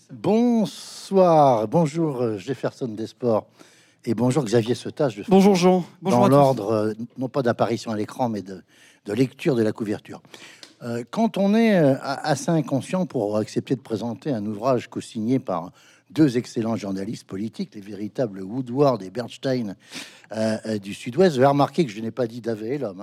Bonsoir, bonjour Jefferson Desports et bonjour Xavier Seutage. Bonjour Jean, bonjour dans à l'ordre, non pas d'apparition à l'écran, mais de lecture de la couverture. Quand on est assez inconscient pour accepter de présenter un ouvrage co-signé par deux excellents journalistes politiques, les véritables Woodward et Bernstein du Sud-Ouest, vous avez remarqué que je n'ai pas dit d'Avé, l'homme,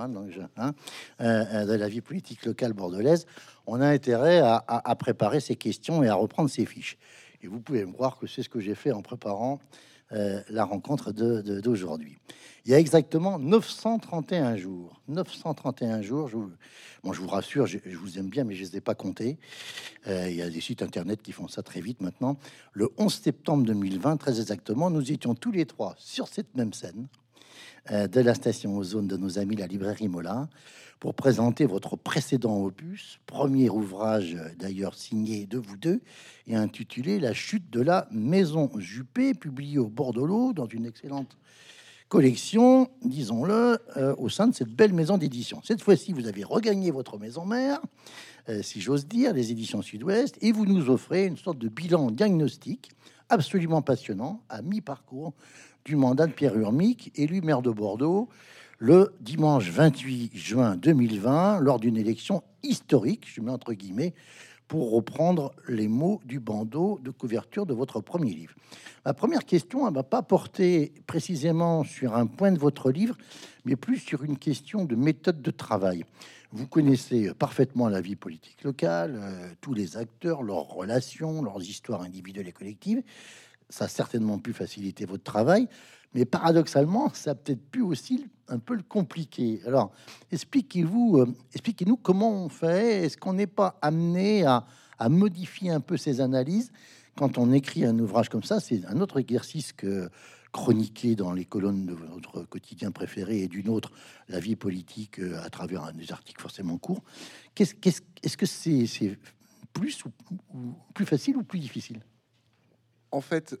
de la vie politique locale bordelaise. On a intérêt à préparer ces questions et à reprendre ces fiches. Et vous pouvez me croire que c'est ce que j'ai fait en préparant la rencontre d'aujourd'hui. Il y a exactement 931 jours. 931 jours. Je vous rassure, je vous aime bien, mais je ne les ai pas comptés. Il y a des sites internet qui font ça très vite maintenant. Le 11 septembre 2020, très exactement, nous étions tous les trois sur cette même scène de la station Ozone de nos amis la librairie Mola pour présenter votre précédent opus, premier ouvrage d'ailleurs signé de vous deux et intitulé La chute de la maison Juppé, publié au Bordelot dans une excellente collection, disons-le, au sein de cette belle maison d'édition. Cette fois-ci, vous avez regagné votre maison mère, si j'ose dire, les éditions Sud-Ouest, et vous nous offrez une sorte de bilan diagnostique absolument passionnant à mi-parcours du mandat de Pierre Urmic, élu maire de Bordeaux le dimanche 28 juin 2020, lors d'une élection historique, je mets entre guillemets, pour reprendre les mots du bandeau de couverture de votre premier livre. Ma première question, elle ne va pas porter précisément sur un point de votre livre, mais plus sur une question de méthode de travail. Vous connaissez parfaitement la vie politique locale, tous les acteurs, leurs relations, leurs histoires individuelles et collectives. Ça a certainement pu faciliter votre travail, mais paradoxalement, ça a peut-être pu aussi un peu le compliquer. Alors, expliquez-nous comment on fait. Est-ce qu'on n'est pas amené à modifier un peu ces analyses quand on écrit un ouvrage comme ça? C'est un autre exercice que chroniquer dans les colonnes de votre quotidien préféré et d'une autre, la vie politique à travers des articles forcément courts. Est-ce que c'est plus ou plus facile ou plus difficile? En fait,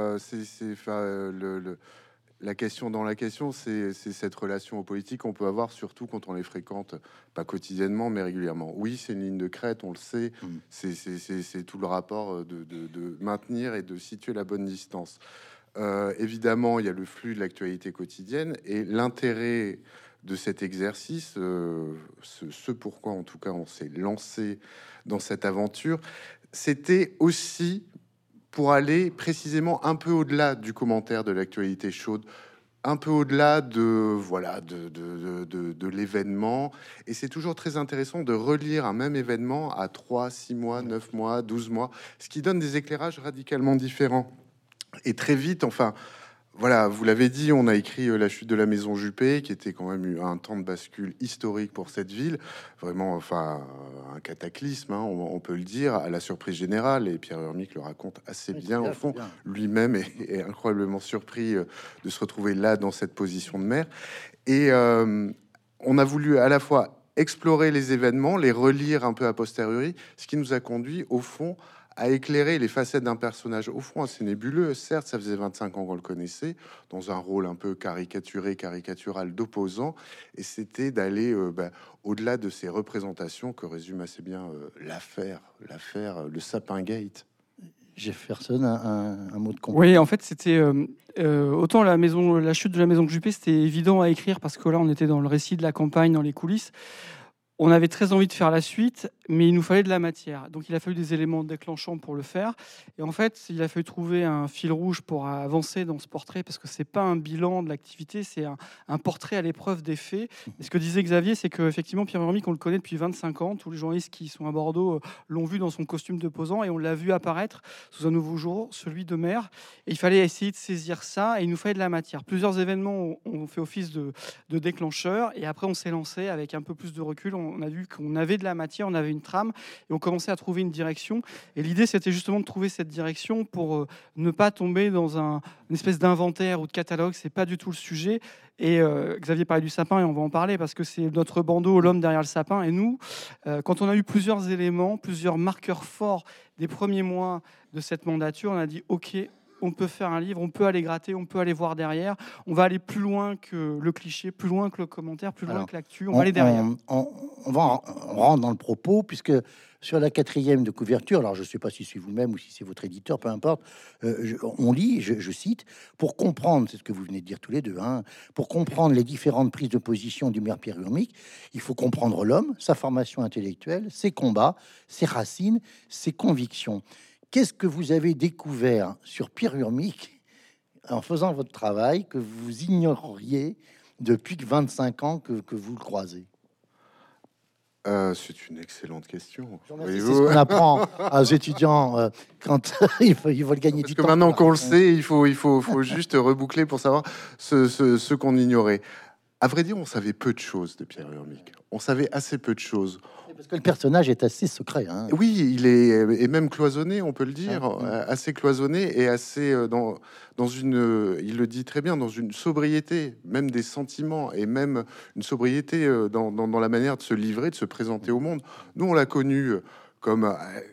la question dans la question, c'est cette relation aux politiques qu'on peut avoir, surtout quand on les fréquente, pas quotidiennement, mais régulièrement. Oui, c'est une ligne de crête, on le sait. C'est tout le rapport de maintenir et de situer la bonne distance. Évidemment, il y a le flux de l'actualité quotidienne et l'intérêt de cet exercice, ce pourquoi en tout cas on s'est lancé dans cette aventure, c'était aussi pour aller précisément un peu au-delà du commentaire de l'actualité chaude, un peu au-delà de l'événement. Et c'est toujours très intéressant de relire un même événement à 3, 6 mois, 9 mois, 12 mois, ce qui donne des éclairages radicalement différents. Et très vite, enfin, voilà, vous l'avez dit, on a écrit La chute de la maison Juppé, qui était quand même un temps de bascule historique pour cette ville. Vraiment, enfin, un cataclysme, hein, on peut le dire, à la surprise générale. Et Pierre Urmic le raconte assez bien, au fond. Lui-même est incroyablement surpris de se retrouver là, dans cette position de maire. Et on a voulu à la fois explorer les événements, les relire un peu a posteriori, ce qui nous a conduit, au fond, à éclairer les facettes d'un personnage au fond assez nébuleux. Certes, ça faisait 25 ans qu'on le connaissait, dans un rôle un peu caricatural d'opposant, et c'était d'aller au-delà de ces représentations que résume assez bien l'affaire, le Sapingate. Jefferson, un mot de complément. Oui, en fait, c'était autant la chute de la maison Juppé, c'était évident à écrire parce que là, on était dans le récit de la campagne, dans les coulisses. On avait très envie de faire la suite, mais il nous fallait de la matière. Donc, il a fallu des éléments déclenchants pour le faire. Et en fait, il a fallu trouver un fil rouge pour avancer dans ce portrait, parce que c'est pas un bilan de l'activité, c'est un portrait à l'épreuve des faits. Et ce que disait Xavier, c'est qu'effectivement, Pierre Urmic, on le connaît depuis 25 ans. Tous les journalistes qui sont à Bordeaux l'ont vu dans son costume de posant, et on l'a vu apparaître sous un nouveau jour, celui de maire. Et il fallait essayer de saisir ça, et il nous fallait de la matière. Plusieurs événements ont fait office de déclencheur, et après, on s'est lancé avec un peu plus de recul. On a vu qu'on avait de la matière, on avait une trame, et on commençait à trouver une direction. Et l'idée, c'était justement de trouver cette direction pour ne pas tomber dans une espèce d'inventaire ou de catalogue. C'est pas du tout le sujet. Et Xavier parlait du sapin, et on va en parler parce que c'est notre bandeau, l'homme derrière le sapin. Et nous, quand on a eu plusieurs éléments, plusieurs marqueurs forts des premiers mois de cette mandature, on a dit OK, on peut faire un livre, on peut aller gratter, on peut aller voir derrière. On va aller plus loin que le cliché, plus loin que le commentaire, plus loin Alors, que l'actu. On va aller derrière. On rentre dans le propos, puisque sur la 4e de couverture, alors je ne sais pas si c'est vous-même ou si c'est votre éditeur, peu importe, on lit, je cite, pour comprendre, c'est ce que vous venez de dire tous les deux, hein, pour comprendre les différentes prises de position du maire Pierre Urmic, il faut comprendre l'homme, sa formation intellectuelle, ses combats, ses racines, ses convictions. Qu'est-ce que vous avez découvert sur Pierre Urmic en faisant votre travail que vous ignoriez depuis 25 ans que vous le croisez? C'est une excellente question. C'est ce qu'on apprend aux étudiants quand ils veulent gagner Parce du que temps. maintenant qu'on le sait, il faut juste reboucler pour savoir ce qu'on ignorait. À vrai dire, on savait peu de choses de Pierre Urmic. On savait assez peu de choses. Parce que le personnage est assez secret. Hein. Oui, il est et même cloisonné, on peut le dire, Ah, assez cloisonné et assez dans une, il le dit très bien, dans une sobriété, même des sentiments et même une sobriété dans la manière de se livrer, de se présenter au monde. Nous, on l'a connu comme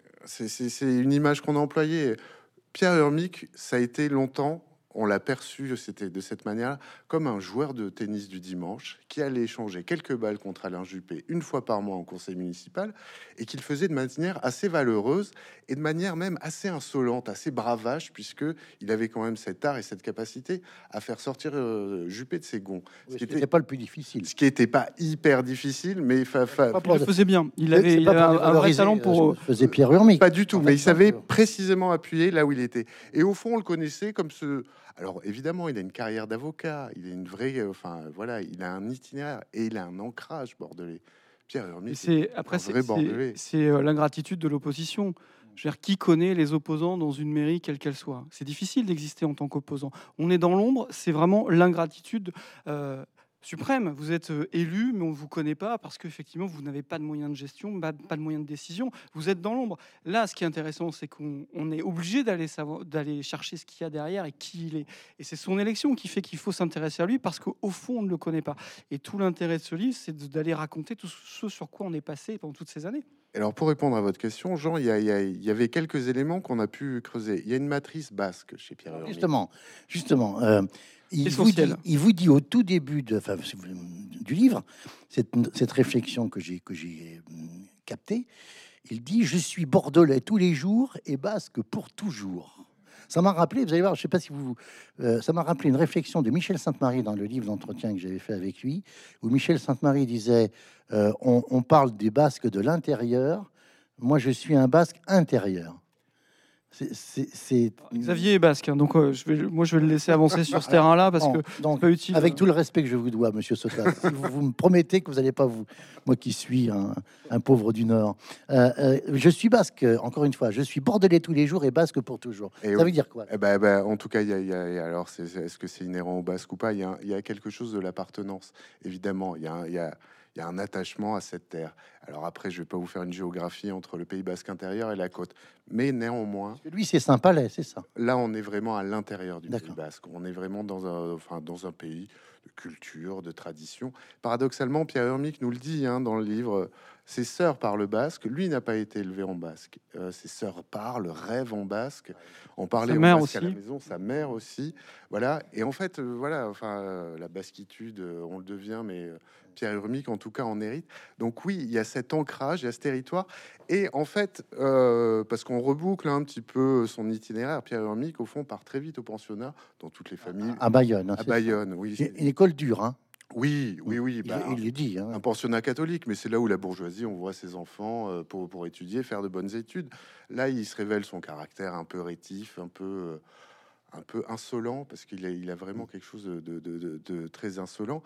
c'est une image qu'on a employée. Pierre Urmic, ça a été longtemps, on l'a perçu, c'était de cette manière, comme un joueur de tennis du dimanche qui allait échanger quelques balles contre Alain Juppé une fois par mois au conseil municipal et qu'il faisait de manière assez valeureuse et de manière même assez insolente, assez bravache, puisque il avait quand même cet art et cette capacité à faire sortir Juppé de ses gonds. Oui, ce qui n'était pas le plus difficile. Ce qui n'était pas hyper difficile, mais Il le faisait bien. Il avait un vrai talent pour. Faisait Pierre Urmic. Pas du tout, mais il savait précisément appuyer là où il était. Et au fond, on le connaissait comme ce. Alors évidemment, il a une carrière d'avocat, il a une vraie, enfin voilà, il a un itinéraire et il a un ancrage bordelais. Pierre Urmic, C'est après c'est l'ingratitude de l'opposition. Je veux dire, qui connaît les opposants dans une mairie quelle qu'elle soit? C'est difficile d'exister en tant qu'opposant. On est dans l'ombre. C'est vraiment l'ingratitude suprême. Vous êtes élu, mais on ne vous connaît pas parce qu'effectivement, vous n'avez pas de moyens de gestion, pas de moyens de décision. Vous êtes dans l'ombre. Là, ce qui est intéressant, c'est qu'on est obligé d'aller chercher ce qu'il y a derrière et qui il est. Et c'est son élection qui fait qu'il faut s'intéresser à lui parce qu'au fond, on ne le connaît pas. Et tout l'intérêt de ce livre, c'est d'aller raconter tout ce sur quoi on est passé pendant toutes ces années. Alors pour répondre à votre question, Jean, il y avait quelques éléments qu'on a pu creuser. Il y a une matrice basque chez Pierre Urmic. Justement, il vous dit au tout début du livre, cette réflexion que j'ai captée, il dit « Je suis bordelais tous les jours et basque pour toujours ». Ça m'a rappelé, vous allez voir, je sais pas si ça m'a rappelé une réflexion de Michel Sainte-Marie dans le livre d'entretien que j'avais fait avec lui, où Michel Sainte-Marie disait on parle des Basques de l'intérieur, moi je suis un Basque intérieur. Xavier est basque, hein, donc je vais le laisser avancer sur ce terrain-là parce que c'est pas utile. Avec tout le respect que je vous dois, Monsieur Sotta, si vous me promettez que vous n'allez pas moi qui suis un pauvre du Nord, je suis basque. Encore une fois, je suis bordelais tous les jours et basque pour toujours. Ça veut dire quoi? En tout cas, alors, est-ce que c'est inhérent au basque ou pas? Il y a quelque chose de l'appartenance, évidemment. Il y a un attachement à cette terre. Alors après, je vais pas vous faire une géographie entre le Pays Basque intérieur et la côte, mais néanmoins, lui, c'est Saint-Palais, c'est ça. Là, on est vraiment à l'intérieur du Pays Basque. On est vraiment dans un pays de culture, de tradition. Paradoxalement, Pierre Urmic nous le dit dans le livre. Ses sœurs parlent basque. Lui n'a pas été élevé en basque. Ses sœurs parlent, rêvent en basque. On parlait en basque à la maison. Sa mère aussi. Voilà. Et en fait, la basquitude, on le devient, mais Pierre Urmic, en tout cas, en hérite. Donc oui, il y a cet ancrage, il y a ce territoire. Et en fait, parce qu'on reboucle un petit peu son itinéraire, Pierre Urmic, au fond, part très vite au pensionnat, dans toutes les familles. À Bayonne. À Bayonne, oui. Une école dure, hein. Oui. Il le dit. Un pensionnat catholique, mais c'est là où la bourgeoisie envoie ses enfants pour étudier, faire de bonnes études. Là, il se révèle son caractère un peu rétif, un peu insolent, parce qu'il a vraiment quelque chose de très insolent.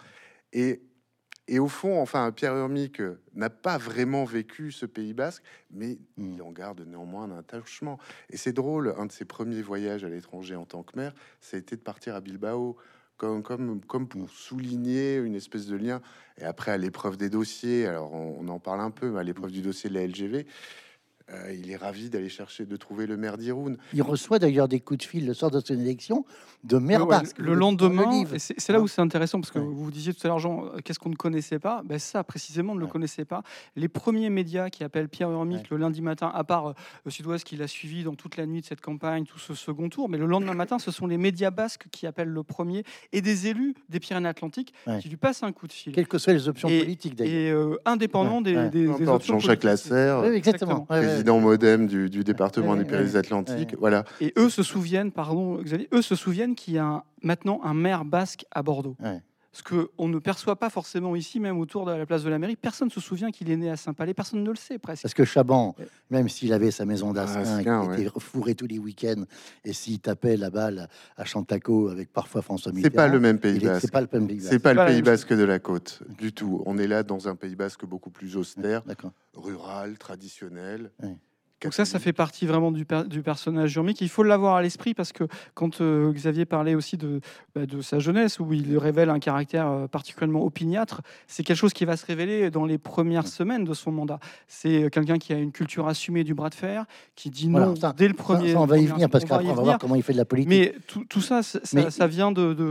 Et au fond, Pierre Urmic n'a pas vraiment vécu ce Pays Basque, mais il en garde néanmoins un attachement. Et c'est drôle, un de ses premiers voyages à l'étranger en tant que maire, ça a été de partir à Bilbao, comme pour souligner une espèce de lien. Et après, à l'épreuve des dossiers, alors on en parle un peu, à l'épreuve du dossier de la LGV, Il est ravi d'aller chercher, de trouver le maire d'Irun. Il reçoit d'ailleurs des coups de fil le soir de son élection de maire Ouais, basque. le lendemain, livre. et c'est là où c'est intéressant, parce que Ouais. vous disiez tout à l'heure, Jean, qu'est-ce qu'on ne connaissait pas? Ben ça, précisément, on ne le Ouais. connaissait pas. Les premiers médias qui appellent Pierre Urmic Ouais. le lundi matin, à part Sud-Ouest qui l'a suivi dans toute la nuit de cette campagne, tout ce second tour, mais le lendemain matin, ce sont les médias basques qui appellent le premier, et des élus des Pyrénées-Atlantiques Ouais. qui lui passent un coup de fil. Quelles que soient les options Et- politiques d'ailleurs. Et indépendant Ouais, ouais. des Peu importe, options Jean-Jacques politiques. Lasserre, Oui, exactement. Ouais, ouais. président MoDem du département Ouais, des ouais, Pyrénées-Atlantiques. ouais. Voilà. Et eux se souviennent, pardon Xavier, eux se souviennent qu'il y a maintenant un maire basque à Bordeaux. Ouais. Ce qu'on ne perçoit pas forcément ici, même autour de la place de la mairie. Personne ne se souvient qu'il est né à Saint-Palais, personne ne le sait presque. Parce que Chaban, même s'il avait sa maison d'Asquin, Asquin, qui était fourré tous les week-ends, et s'il tapait la balle à Chantaco avec parfois François Mitterrand, C'est pas le même Pays c'est Basque. pas le même Pays C'est Basque. pas le Pas la Pays même Basque de la côte du tout. On est là dans un Pays Basque beaucoup plus austère, D'accord. rural, traditionnel. Ouais. Donc ça fait partie vraiment du personnage Urmic. Il faut l'avoir à l'esprit parce que quand Xavier parlait aussi de sa jeunesse, où il révèle un caractère particulièrement opiniâtre, c'est quelque chose qui va se révéler dans les premières semaines de son mandat. C'est quelqu'un qui a une culture assumée du bras de fer, qui dit non Voilà, ça, dès le premier. Ça, on va y venir, parce on va y qu'après, on va venir. voir comment il fait de la politique. Mais tout ça, Mais- ça vient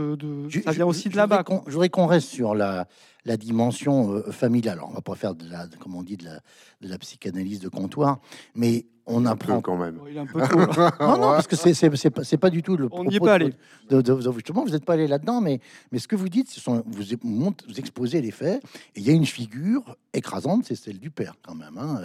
ça vient aussi de là-bas. Je voudrais qu'on reste sur la dimension familiale. Alors, on va pas faire comme on dit, de la psychanalyse de comptoir, mais on Un peu apprend. quand même. Bon, il est un peu tôt, là. Non, non, parce que c'est pas du tout le On n'y est propos pas de- allé. justement, vous n'êtes pas allé là-dedans, mais ce que vous dites, vous exposez les faits, et il y a une figure écrasante, c'est celle du père, quand même. Hein,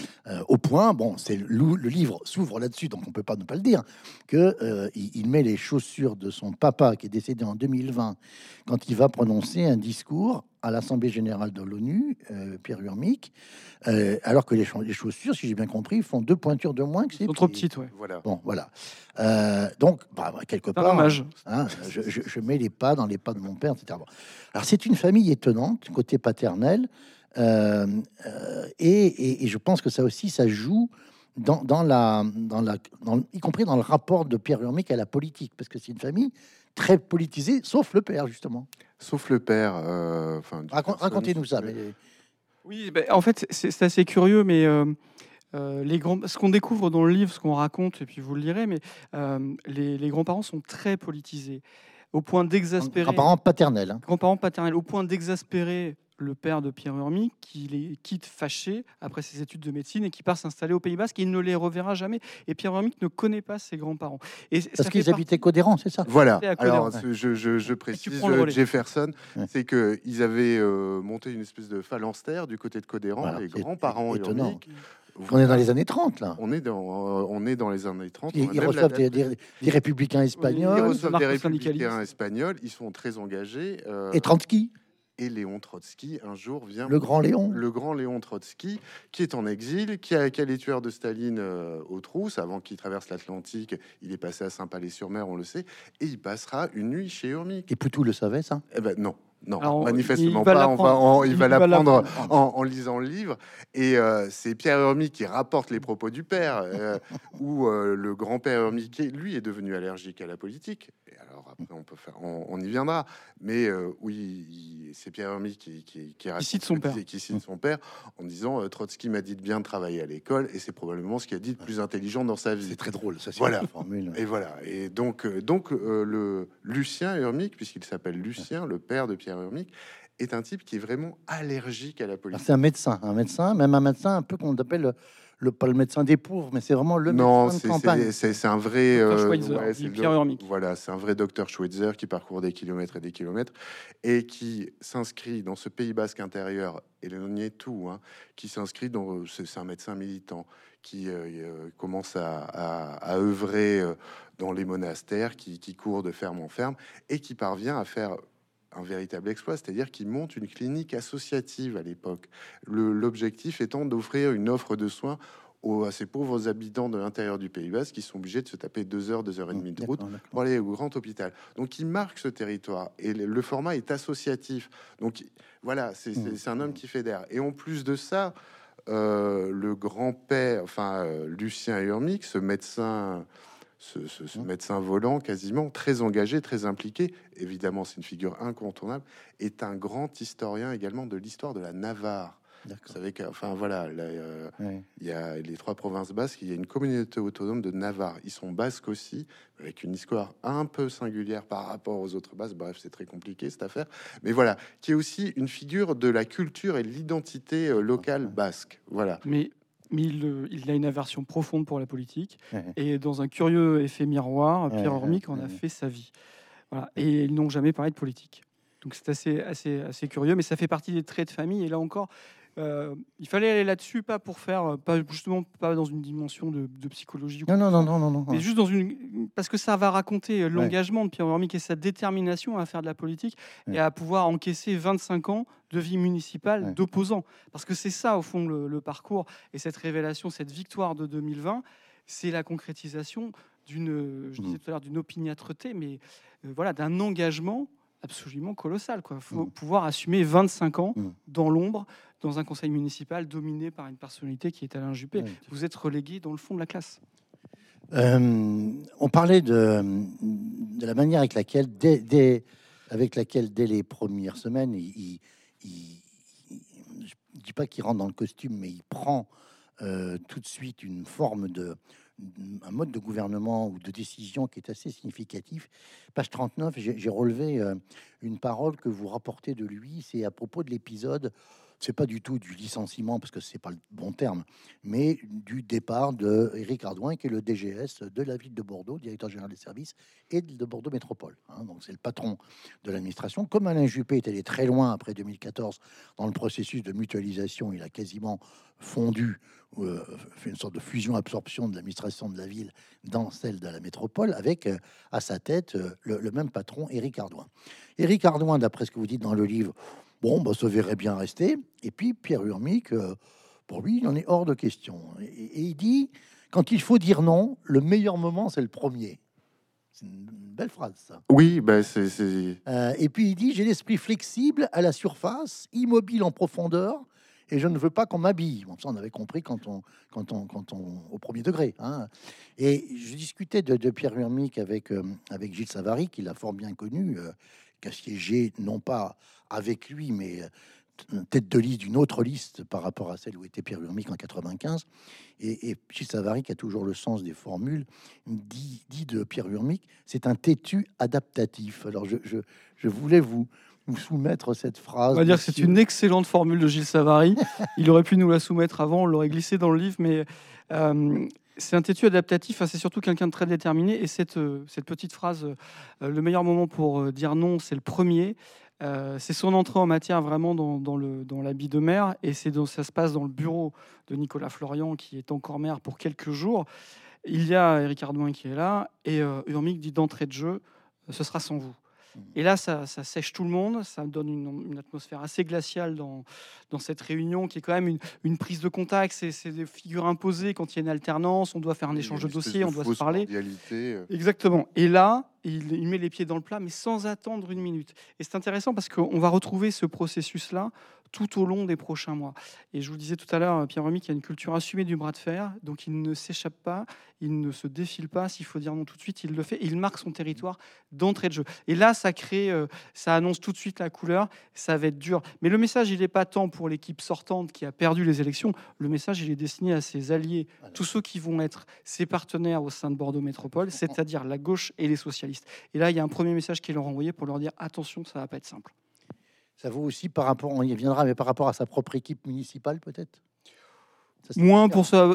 au point, bon, le livre s'ouvre là-dessus, donc on peut pas ne pas le dire, que il met les chaussures de son papa, qui est décédé en 2020, quand il va prononcer un discours à l'Assemblée générale de l'ONU, Pierre Urmic, alors que les chaussures, si j'ai bien compris, font 2 pointures de moins que ses Ils sont trop pieds. petites, ouais. Voilà. Bon, voilà. Donc, quelque C'est un part, hommage. hein, je mets les pas dans les pas de mon père, etc. Bon. Alors, c'est une famille étonnante, côté paternel, et je pense que ça aussi, ça joue y compris dans le rapport de Pierre Urmic à la politique, parce que c'est une famille très politisée, sauf le père, justement. Sauf le père. Racontez-nous ça. Mais... Oui, ben, en fait, c'est assez curieux, mais ce qu'on découvre dans le livre, ce qu'on raconte, et puis vous le lirez, mais les grands-parents sont très politisés, au point d'exaspérer. Grands-parents paternels. Hein. Grands-parents paternels, au point d'exaspérer le père de Pierre Urmic, qui les quitte fâché après ses études de médecine et qui part s'installer au Pays Basque. Il ne les reverra jamais. Et Pierre Urmic ne connaît pas ses grands-parents. Et Parce qu'ils habitaient Codéran, c'est ça? Voilà. à Codéran. Alors, je précise, prends le relais. Jefferson, Ouais. c'est qu'ils avaient monté une espèce de phalanstère du côté de Codéran, Voilà, les c'est grands-parents étonnant. Urmic. On est dans les années 30, là. On est dans les années 30. Ils, on a ils même reçoivent la date. des républicains Ils espagnols reçoivent des anarcho-syndicalistes. républicains espagnols. Ils sont très engagés. et Trotsky, Et Léon Trotsky, un jour, vient. le grand Léon. Le grand Léon Trotsky, qui est en exil, qui a les tueurs de Staline aux trousses. Avant qu'il traverse l'Atlantique, il est passé à Saint-Palais-sur-Mer, on le sait. Et il passera une nuit chez Urmic. Et Poutou le savait, ça? Eh ben non. Non, Alors, manifestement il va pas. l'apprendre. Il Il va va l'apprendre l'apprendre. en lisant le livre. Et c'est Pierre Urmic qui rapporte les propos du père, où le grand-père Urmic, lui, est devenu allergique à la politique. Et alors après, on y viendra. Mais oui, c'est Pierre Urmic qui raconte cite son père. qui cite son père en disant Trotsky m'a dit de bien travailler à l'école, et c'est probablement ce qu'il a dit de plus intelligent dans sa vie. C'est très drôle, ça, c'est Voilà. une formule. Et voilà. Et donc le Lucien Urmic, puisqu'il s'appelle Lucien, le père de Pierre Urmic, est un type qui est vraiment allergique à la Alors, politique. c'est un médecin, même un médecin un peu qu'on appelle pas le médecin des pauvres, mais c'est vraiment le Non, médecin de campagne. c'est un vrai. Dr. Schweitzer, c'est dit Pierre Urmic. Voilà, c'est un vrai docteur Schweitzer qui parcourt des kilomètres et des kilomètres et qui s'inscrit dans ce Pays Basque intérieur, éloigné de tout, hein, qui s'inscrit dans. C'est un médecin militant qui commence à œuvrer dans les monastères, qui court de ferme en ferme et qui parvient à faire un véritable exploit, c'est-à-dire qu'il monte une clinique associative à l'époque. L'objectif étant d'offrir une offre de soins à ces pauvres habitants de l'intérieur du Pays Basque qui sont obligés de se taper 2 heures, 2h30 de route D'accord. pour aller au grand hôpital. Donc il marque ce territoire et le format est associatif. Donc voilà, c'est un homme qui fédère. Et en plus de ça, le grand-père, Lucien Urmic, ce médecin volant quasiment, très engagé, très impliqué, évidemment c'est une figure incontournable, est un grand historien également de l'histoire de la Navarre. Vous D'accord. savez qu'enfin, voilà, Ouais. il y a les 3 provinces basques, il y a une communauté autonome de Navarre. Ils sont basques aussi, avec une histoire un peu singulière par rapport aux autres basques. Bref, c'est très compliqué cette affaire. Mais voilà, qui est aussi une figure de la culture et de l'identité locale Ouais. basque. Voilà. Mais il a une aversion profonde pour la politique. Ouais. Et dans un curieux effet miroir, Ouais, Pierre ouais, Urmic en a ouais. fait sa vie. Voilà. Et ils n'ont jamais parlé de politique. Donc c'est assez curieux, mais ça fait partie des traits de famille. Et là encore, il fallait aller là-dessus, pas pour faire, pas justement pas dans une dimension de psychologie ou quoi Non, que non, ce non, soit, non, non, mais non. juste dans une, parce que ça va raconter Ouais. l'engagement de Pierre Urmic et sa détermination à faire de la politique Ouais. et à pouvoir encaisser 25 ans de vie municipale Ouais. d'opposant. Parce que c'est ça, au fond, le parcours et cette révélation, cette victoire de 2020, c'est la concrétisation d'une, je disais tout à l'heure, d'une opiniâtreté, mais voilà, d'un engagement absolument colossal. Il faut pouvoir assumer 25 ans dans l'ombre, dans un conseil municipal dominé par une personnalité qui est Alain Juppé. Ouais. Vous êtes relégué dans le fond de la classe. On parlait de la manière avec laquelle, dès les premières semaines, je ne dis pas qu'il rentre dans le costume, mais il prend tout de suite une forme un mode de gouvernement ou de décision qui est assez significatif. Page 39, j'ai relevé une parole que vous rapportez de lui, c'est à propos de l'épisode. C'est pas du tout du licenciement parce que c'est pas le bon terme, mais du départ de Éric Ardouin, qui est le DGS de la ville de Bordeaux, directeur général des services, et de Bordeaux Métropole. Donc c'est le patron de l'administration. Comme Alain Juppé est allé très loin après 2014 dans le processus de mutualisation, il a quasiment fondu, fait une sorte de fusion-absorption de l'administration de la ville dans celle de la métropole, avec à sa tête le même patron, Éric Ardouin. Éric Ardouin, d'après ce que vous dites dans le livre, bon, bah, ça verrait bien rester. Et puis Pierre Urmic, pour lui, il en est hors de question. Et il dit, quand il faut dire non, le meilleur moment, c'est le premier. C'est une belle phrase, ça. Oui, ben Et puis il dit, j'ai l'esprit flexible à la surface, immobile en profondeur, et je ne veux pas qu'on m'habille. Bon, ça, on avait compris quand on au premier degré. Et je discutais de Pierre Urmic avec Gilles Savary, qui l'a fort bien connu, qui a siégé non pas avec lui, mais tête de liste d'une autre liste par rapport à celle où était Pierre Urmic en 95. Et Gilles Savary, qui a toujours le sens des formules, dit de Pierre Urmic, c'est un têtu adaptatif. Alors je voulais vous soumettre cette phrase. On va dire que c'est une excellente formule de Gilles Savary. Il aurait pu nous la soumettre avant, on l'aurait glissé dans le livre, mais c'est un têtu adaptatif. C'est surtout quelqu'un de très déterminé. Et cette petite phrase, le meilleur moment pour dire non, c'est le premier. C'est son entrée en matière vraiment dans l'habit de maire. Et ça se passe dans le bureau de Nicolas Florian, qui est encore maire pour quelques jours. Il y a Éric Ardouin qui est là. Et Urmic dit d'entrée de jeu, ce sera sans vous. Et là, ça sèche tout le monde, ça donne une atmosphère assez glaciale dans cette réunion qui est quand même une prise de contact. C'est des figures imposées quand il y a une alternance, on doit faire un échange de dossiers, on doit se parler. Exactement. Et là, il met les pieds dans le plat, mais sans attendre une minute. Et c'est intéressant parce qu'on va retrouver ce processus-là tout au long des prochains mois. Et je vous disais tout à l'heure, Pierre Urmic, il y a une culture assumée du bras de fer, donc il ne s'échappe pas, il ne se défile pas. S'il faut dire non tout de suite, il le fait. Et il marque son territoire d'entrée de jeu. Et là, ça annonce tout de suite la couleur. Ça va être dur. Mais le message, il n'est pas tant pour l'équipe sortante qui a perdu les élections. Le message, il est destiné à ses alliés, tous ceux qui vont être ses partenaires au sein de Bordeaux Métropole, c'est-à-dire la gauche et les socialistes. Et là, il y a un premier message qui leur a envoyé pour leur dire attention, ça va pas être simple. Ça vaut aussi par rapport, on y viendra, mais par rapport à sa propre équipe municipale, peut-être. Moins pour ça.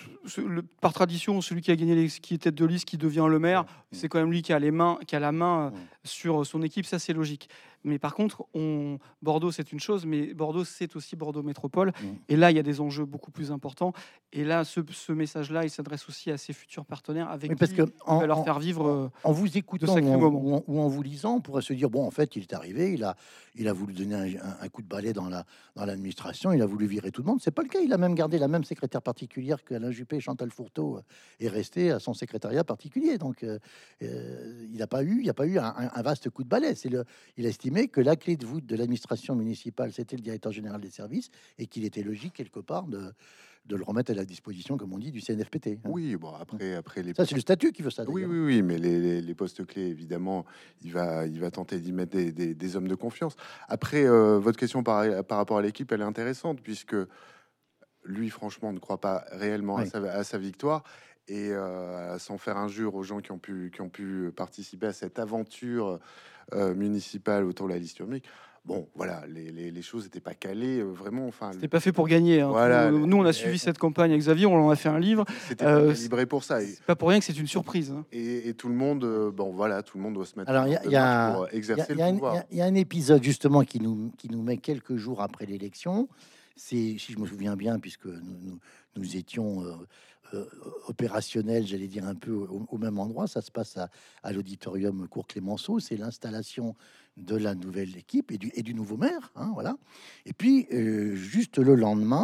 Par tradition, celui qui a gagné, qui est tête de liste, qui devient le maire, c'est quand même lui qui a la main sur son équipe. Ça, c'est logique. Mais par contre, Bordeaux, c'est une chose, mais Bordeaux, c'est aussi Bordeaux Métropole. Et là, il y a des enjeux beaucoup plus importants. Et là, ce message-là, il s'adresse aussi à ses futurs partenaires avec qui il va leur faire vivre en vous écoutant ou en vous lisant, on pourrait se dire, bon, en fait, il est arrivé, il a voulu donner un coup de balai dans l'administration, il a voulu virer tout le monde. C'est pas le cas. Il a même gardé la même secrétaire particulière qu'Alain Juppé et Chantal Fourteau est resté à son secrétariat particulier. Donc, il n'y a pas eu un vaste coup de balai. Il a estimé estimé que la clé de voûte de l'administration municipale, c'était le directeur général des services, et qu'il était logique, quelque part, de le remettre à la disposition, comme on dit, du CNFPT. Hein. Oui, bon, après les... Ça, c'est le statut qui veut ça, Oui, d'ailleurs. oui, oui, mais les postes clés, évidemment, il va tenter d'y mettre des hommes de confiance. Après, votre question par rapport à l'équipe, elle est intéressante, puisque lui, franchement, ne croit pas réellement Oui. à sa victoire. Et sans faire injure aux gens qui ont pu participer à cette aventure municipale autour de la liste urbaine, bon, voilà, les choses n'étaient pas calées, vraiment. Enfin, C'était pas fait pour gagner. Hein. voilà, Nous, on a suivi cette campagne avec Xavier, on en a fait un livre. c'était pas calibré pour ça. C'est pas pour rien que c'est une surprise. Hein. Et tout le monde, bon, voilà, tout le monde doit se mettre Alors, en il y marche pour a, exercer le pouvoir. y a un épisode, justement, qui nous met quelques jours après l'élection. C'est, si je me souviens bien, puisque nous étions opérationnels, j'allais dire un peu au même endroit. Ça se passe à l'auditorium Cours Clémenceau. C'est l'installation de la nouvelle équipe et du nouveau maire. Hein, voilà. Et puis, juste le lendemain,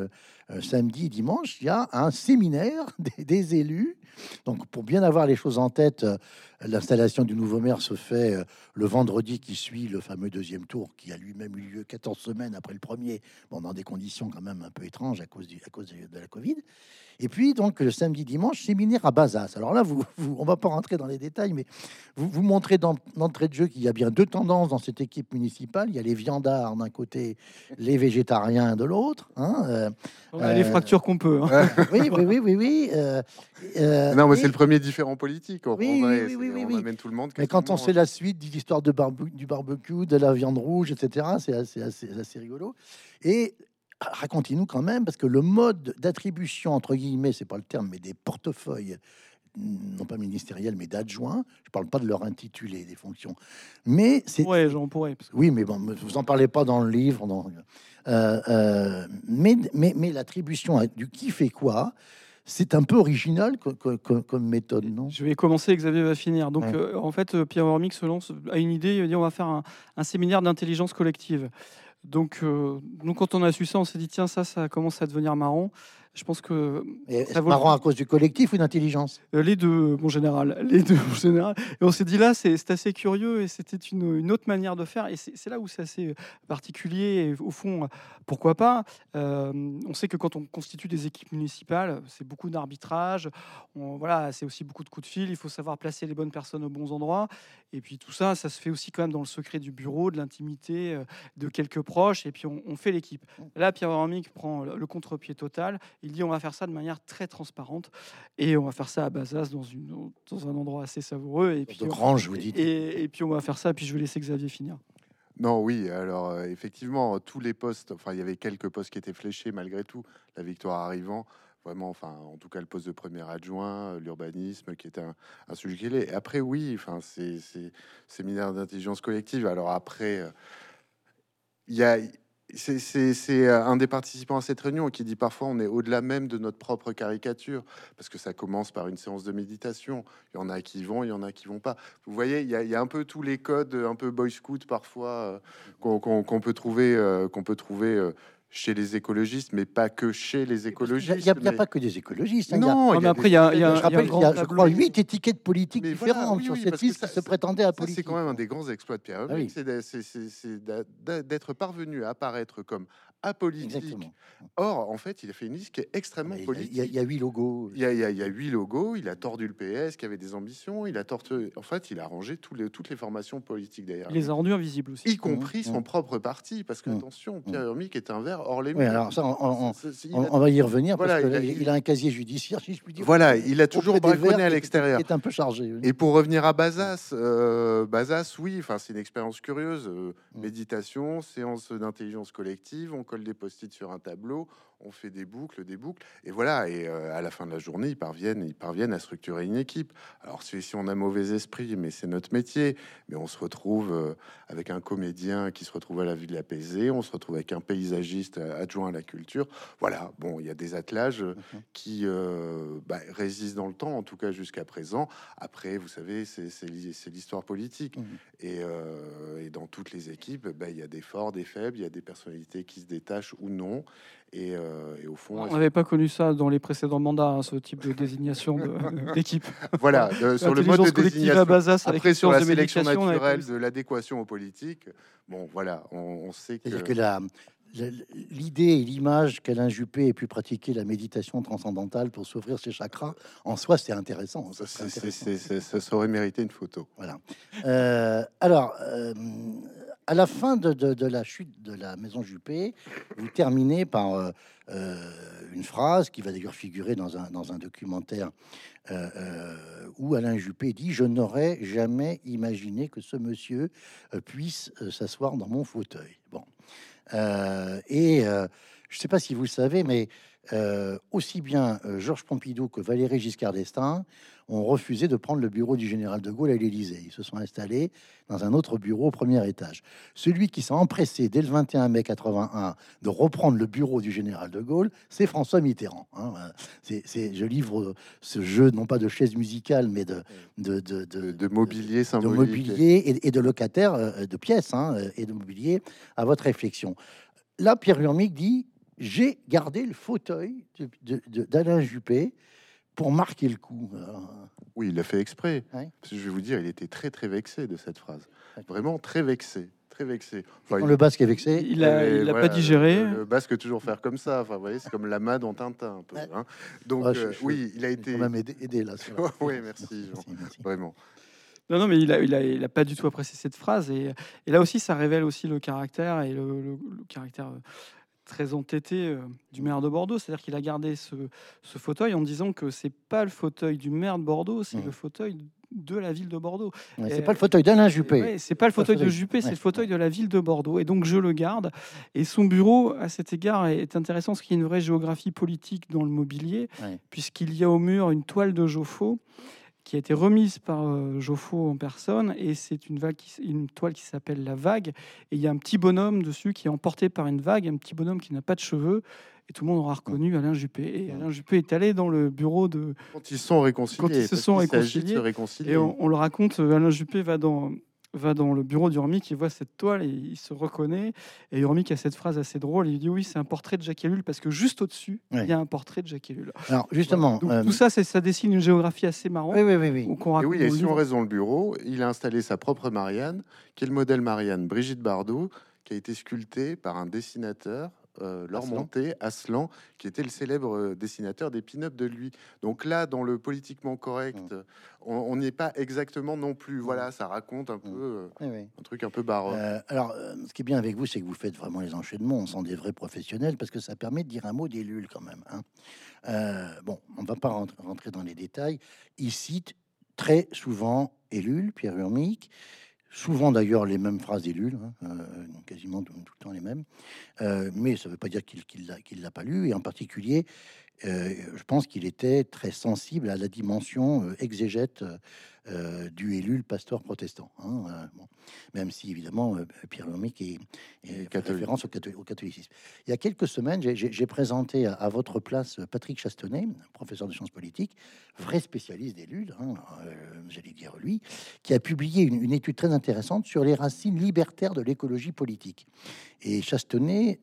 samedi et dimanche, il y a un séminaire des élus. Donc, pour bien avoir les choses en tête, l'installation du nouveau maire se fait le vendredi qui suit le fameux deuxième tour, qui a lui-même eu lieu 14 semaines après le premier, bon, dans des conditions quand même un peu étranges à cause de la Covid. Et puis, donc, le samedi, dimanche, séminaire à Bazas. Alors là, on va pas rentrer dans les détails, mais vous montrez d'entrée de jeu qu'il y a bien deux tendances dans cette équipe municipale. Il y a les viandards d'un côté, les végétariens de l'autre. Hein, On a les fractures qu'on peut. Hein. oui, oui, oui, oui, oui. Non, mais et- c'est le premier différent politique. En Oui, vrai, oui, oui, oui, on oui. amène tout le monde. Mais quand on quasiment, sait la suite de l'histoire du barbecue, de la viande rouge, etc., c'est assez rigolo. Et racontez-nous quand même, parce que le mode d'attribution, entre guillemets, c'est pas le terme, mais des portefeuilles, non pas ministériels, mais d'adjoints, je parle pas de leur intitulé, des fonctions, mais c'est... Ouais, j'en pourrais. Parce que... Oui, mais bon, vous en parlez pas dans le livre. Mais l'attribution du qui fait quoi, c'est un peu original comme méthode, non? Je vais commencer, Xavier va finir. Donc, Ouais. en fait, Pierre Hormick se lance à une idée, il dit on va faire un séminaire d'intelligence collective. Donc, nous, quand on a su ça, on s'est dit tiens, ça commence à devenir marrant. Je pense que Et ça c'est vaut marrant à cause du collectif ou d'intelligence? les deux, mon général, les deux, mon général. Et on s'est dit là, c'est assez curieux et c'était une autre manière de faire. Et c'est là où c'est assez particulier. Et au fond, pourquoi pas on sait que quand on constitue des équipes municipales, c'est beaucoup d'arbitrage. Voilà, c'est aussi beaucoup de coups de fil. Il faut savoir placer les bonnes personnes aux bons endroits. Et puis tout ça, ça se fait aussi quand même dans le secret du bureau, de l'intimité, de quelques proches. Et puis on fait l'équipe. Là, Pierre Hormick prend le contre-pied total. Il dit on va faire ça de manière très transparente et on va faire ça à Bazas dans un endroit assez savoureux. Et puis, De grange, vous dites. et puis on va faire ça. Puis je vais laisser Xavier finir. Non, oui, alors effectivement, tous les postes, enfin, il y avait quelques postes qui étaient fléchés malgré tout, la victoire arrivant, vraiment, enfin, en tout cas, le poste de premier adjoint, l'urbanisme, qui était un sujet clé. Et après, oui, enfin, c'est séminaire d'intelligence collective. Alors après, il y a. C'est un des participants à cette réunion qui dit parfois on est au-delà même de notre propre caricature parce que ça commence par une séance de méditation. Il y en a qui vont, il y en a qui vont pas. Vous voyez, il y a un peu tous les codes, un peu boy scout parfois qu'on peut trouver, chez les écologistes, mais pas que chez les écologistes. Il n'y a mais- pas que des écologistes. Hein, Non, mais après, il y a je un rappelle qu'il y a, je tableau. crois, 8 étiquettes politiques Mais voilà, différentes oui, sur oui, cette parce que liste ça- qui se prétendaient Ça, apolitiques. c'est quand même un des grands exploits de Pierre Ah oui. Hermé, d'être parvenu à apparaître comme apolitique. Exactement. Or, en fait, il a fait une liste qui est extrêmement Mais politique. il y a 8 logos. Il y a 8 logos, il a tordu le PS qui avait des ambitions, il a tordu... En fait, il a rangé toutes les formations politiques derrière. Il les a rendus invisibles aussi. Y compris Mmh. son propre parti, parce que, Mmh. attention, Pierre Hermic est un verre hors les Oui, murs. alors ça, Il a- on va y revenir Voilà, parce il qu'il a- a un casier judiciaire, si je puis dire. Voilà, il a toujours auprès des braconné Verts à qui l'extérieur. est un peu chargé. Oui. Et pour revenir à Bazas, Bazas, oui, enfin c'est une expérience curieuse. Méditation, séance d'intelligence collective, on colle des post-it sur un tableau, on fait des boucles, et voilà. Et à la fin de la journée, ils parviennent à structurer une équipe. Alors si on a mauvais esprit, mais c'est notre métier. Mais on se retrouve avec un comédien qui se retrouve à la ville apaisée, on se retrouve avec un paysagiste adjoint à la culture. Voilà. Bon, il y a des attelages qui résistent dans le temps, en tout cas jusqu'à présent. Après, vous savez, c'est l'histoire politique. Et dans toutes les équipes, il y a des forts, des faibles, il y a des personnalités qui se détachent ou non. Et au fond, On n'avait pas connu ça dans les précédents mandats, hein, ce type de désignation d'équipe. voilà, sur le mode de désignation. À Bazas, avec Après, sur la de sélection médication, on avait naturelle pas vu de l'adéquation aux politiques, bon, voilà, on sait que... C'est-à-dire que l'idée et l'image qu'Alain Juppé ait pu pratiquer la méditation transcendantale pour s'ouvrir ses chakras, en soi, c'est intéressant. Ça aurait mérité une photo. Voilà. Alors, à la fin de la chute de la maison Juppé, vous terminez par une phrase qui va d'ailleurs figurer dans un documentaire où Alain Juppé dit: je n'aurais jamais imaginé que ce monsieur puisse s'asseoir dans mon fauteuil. Bon. Je ne sais pas si vous le savez, mais aussi bien Georges Pompidou que Valéry Giscard d'Estaing ont refusé de prendre le bureau du général de Gaulle à l'Élysée. Ils se sont installés dans un autre bureau au premier étage. Celui qui s'est empressé dès le 21 mai 81 de reprendre le bureau du général de Gaulle, c'est François Mitterrand. Hein. Je livre ce jeu non pas de chaise musicale, mais de mobilier symbolique, de mobilier et de locataires, de pièces, hein, et de mobilier à votre réflexion. Là, Pierre Lhermitte dit: j'ai gardé le fauteuil d'Alain Juppé pour marquer le coup. Oui, il l'a fait exprès. Ouais. Parce que je vais vous dire, il était très très vexé de cette phrase. Vraiment très vexé. Très vexé. Enfin, le Basque est vexé. Il a voilà, pas digéré. Le Basque toujours faire comme ça. Enfin, vous voyez, c'est comme la Made en Tintin un peu. Hein. Donc, oui, il a été. Quand même aidé là. Oui, merci, Jean. Merci. Vraiment. Non, mais il a pas du tout apprécié cette phrase. Et là aussi, ça révèle aussi le caractère et le caractère très entêté du maire de Bordeaux. C'est-à-dire qu'il a gardé ce fauteuil en disant que c'est pas le fauteuil du maire de Bordeaux, c'est le fauteuil de la ville de Bordeaux. Ouais, c'est pas le fauteuil d'Alain Juppé. Ouais, c'est pas le fauteuil de Juppé, c'est le fauteuil de la ville de Bordeaux. Et donc je le garde. Et son bureau, à cet égard, est intéressant parce qu'il y a une vraie géographie politique dans le mobilier, puisqu'il y a au mur une toile de Joffo qui a été remise par Joffo en personne, et c'est une toile qui s'appelle La Vague, et il y a un petit bonhomme dessus qui est emporté par une vague, un petit bonhomme qui n'a pas de cheveux, et tout le monde aura reconnu Alain Juppé. Et Alain Juppé est allé dans le bureau de... Quand ils sont réconciliés. Quand ils se sont réconciliés. Et on le raconte, Alain Juppé va dans le bureau d'Urmic, il voit cette toile et il se reconnaît. Et Urmic a cette phrase assez drôle, il dit: oui, c'est un portrait de Jacques Ellul, parce que juste au-dessus, il y a un portrait de Jacques Ellul. Alors justement... Donc, tout ça, ça dessine une géographie assez marrante. Oui. Et oui, et si on reste dans le bureau, il a installé sa propre Marianne, qui est le modèle Marianne Brigitte Bardot, qui a été sculptée par un dessinateur, Lormonté, Aslan, qui était le célèbre dessinateur des pin-up de lui. Donc là, dans le politiquement correct, on n'y est pas exactement non plus. Voilà, ça raconte un peu un truc un peu baroque. Alors, ce qui est bien avec vous, c'est que vous faites vraiment les enchaînements. On sent des vrais professionnels, parce que ça permet de dire un mot d'Ellul quand même. Hein. Bon, on ne va pas rentrer dans les détails. Il cite très souvent Ellul, Pierre Urmic. Souvent d'ailleurs les mêmes phrases d'Ellul, quasiment tout le temps les mêmes, mais ça ne veut pas dire qu'il l'a pas lu, et en particulier, je pense qu'il était très sensible à la dimension exégète du Ellul pasteur protestant, bon. Même si évidemment Pierre Lhermitte est référence au catholicisme. Il y a quelques semaines, j'ai présenté à votre place Patrick Chastenay, professeur de sciences politiques, vrai spécialiste d'Ellul, j'allais dire lui, qui a publié une étude très intéressante sur les racines libertaires de l'écologie politique. Et Chastenay,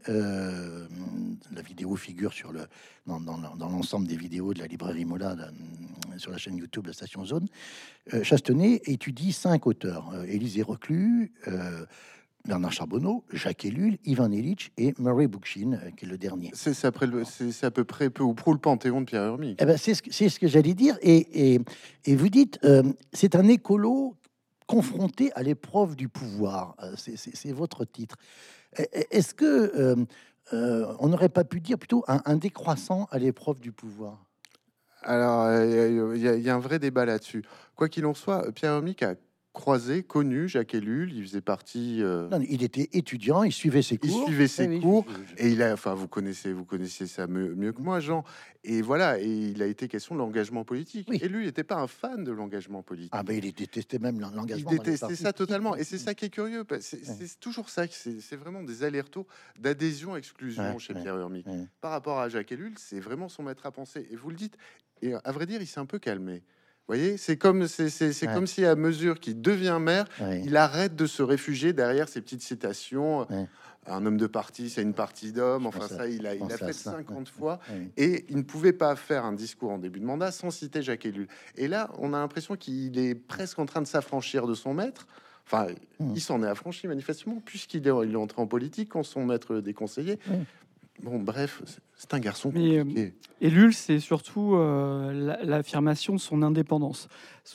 la vidéo figure dans l'ensemble des vidéos de la librairie Mola sur la chaîne YouTube de la Station Zone. Chastenay étudie 5 auteurs: Élisée Reclus, Bernard Charbonneau, Jacques Ellul, Ivan Illich et Murray Bookchin, qui est le dernier. C'est à peu près peu ou prou le panthéon de Pierre Urmic. Eh ben, c'est ce que j'allais dire. Et vous dites, c'est un écolo confronté à l'épreuve du pouvoir. C'est votre titre. Est-ce que on n'aurait pas pu dire plutôt un décroissant à l'épreuve du pouvoir? Alors, il y a un vrai débat là-dessus. Quoi qu'il en soit, Pierre Urmic a connu Jacques Ellul. Il faisait partie. Non, il était étudiant, il suivait ses cours. Et il a, enfin, vous connaissez ça mieux que moi, Jean. Et voilà, et il a été question de l'engagement politique. Oui. Et lui, il n'était pas un fan de l'engagement politique. Ah ben, il détestait même l'engagement. Il détestait ça totalement. Et c'est ça qui est curieux. C'est toujours ça. C'est vraiment des allers-retours d'adhésion-exclusion chez Pierre Urmic. Par rapport à Jacques Ellul, c'est vraiment son maître à penser. Et vous le dites. Et à vrai dire, il s'est un peu calmé. voyez, c'est comme comme si à mesure qu'il devient maire, Ouais. il arrête de se réfugier derrière ces petites citations. Ouais. Un homme de parti, c'est une partie d'hommes. Je Enfin, pense à- ça, il a je pense à fait ça. 50 fois. Ouais. Et il ne pouvait pas faire un discours en début de mandat sans citer Jacques Ellul. Et là, on a l'impression qu'il est presque en train de s'affranchir de son maître. Enfin, il s'en est affranchi manifestement, puisqu'il est entré en politique quand son maître déconseillé. Bon, bref, c'est un garçon Mais, compliqué. Ellul, c'est surtout l'affirmation de son indépendance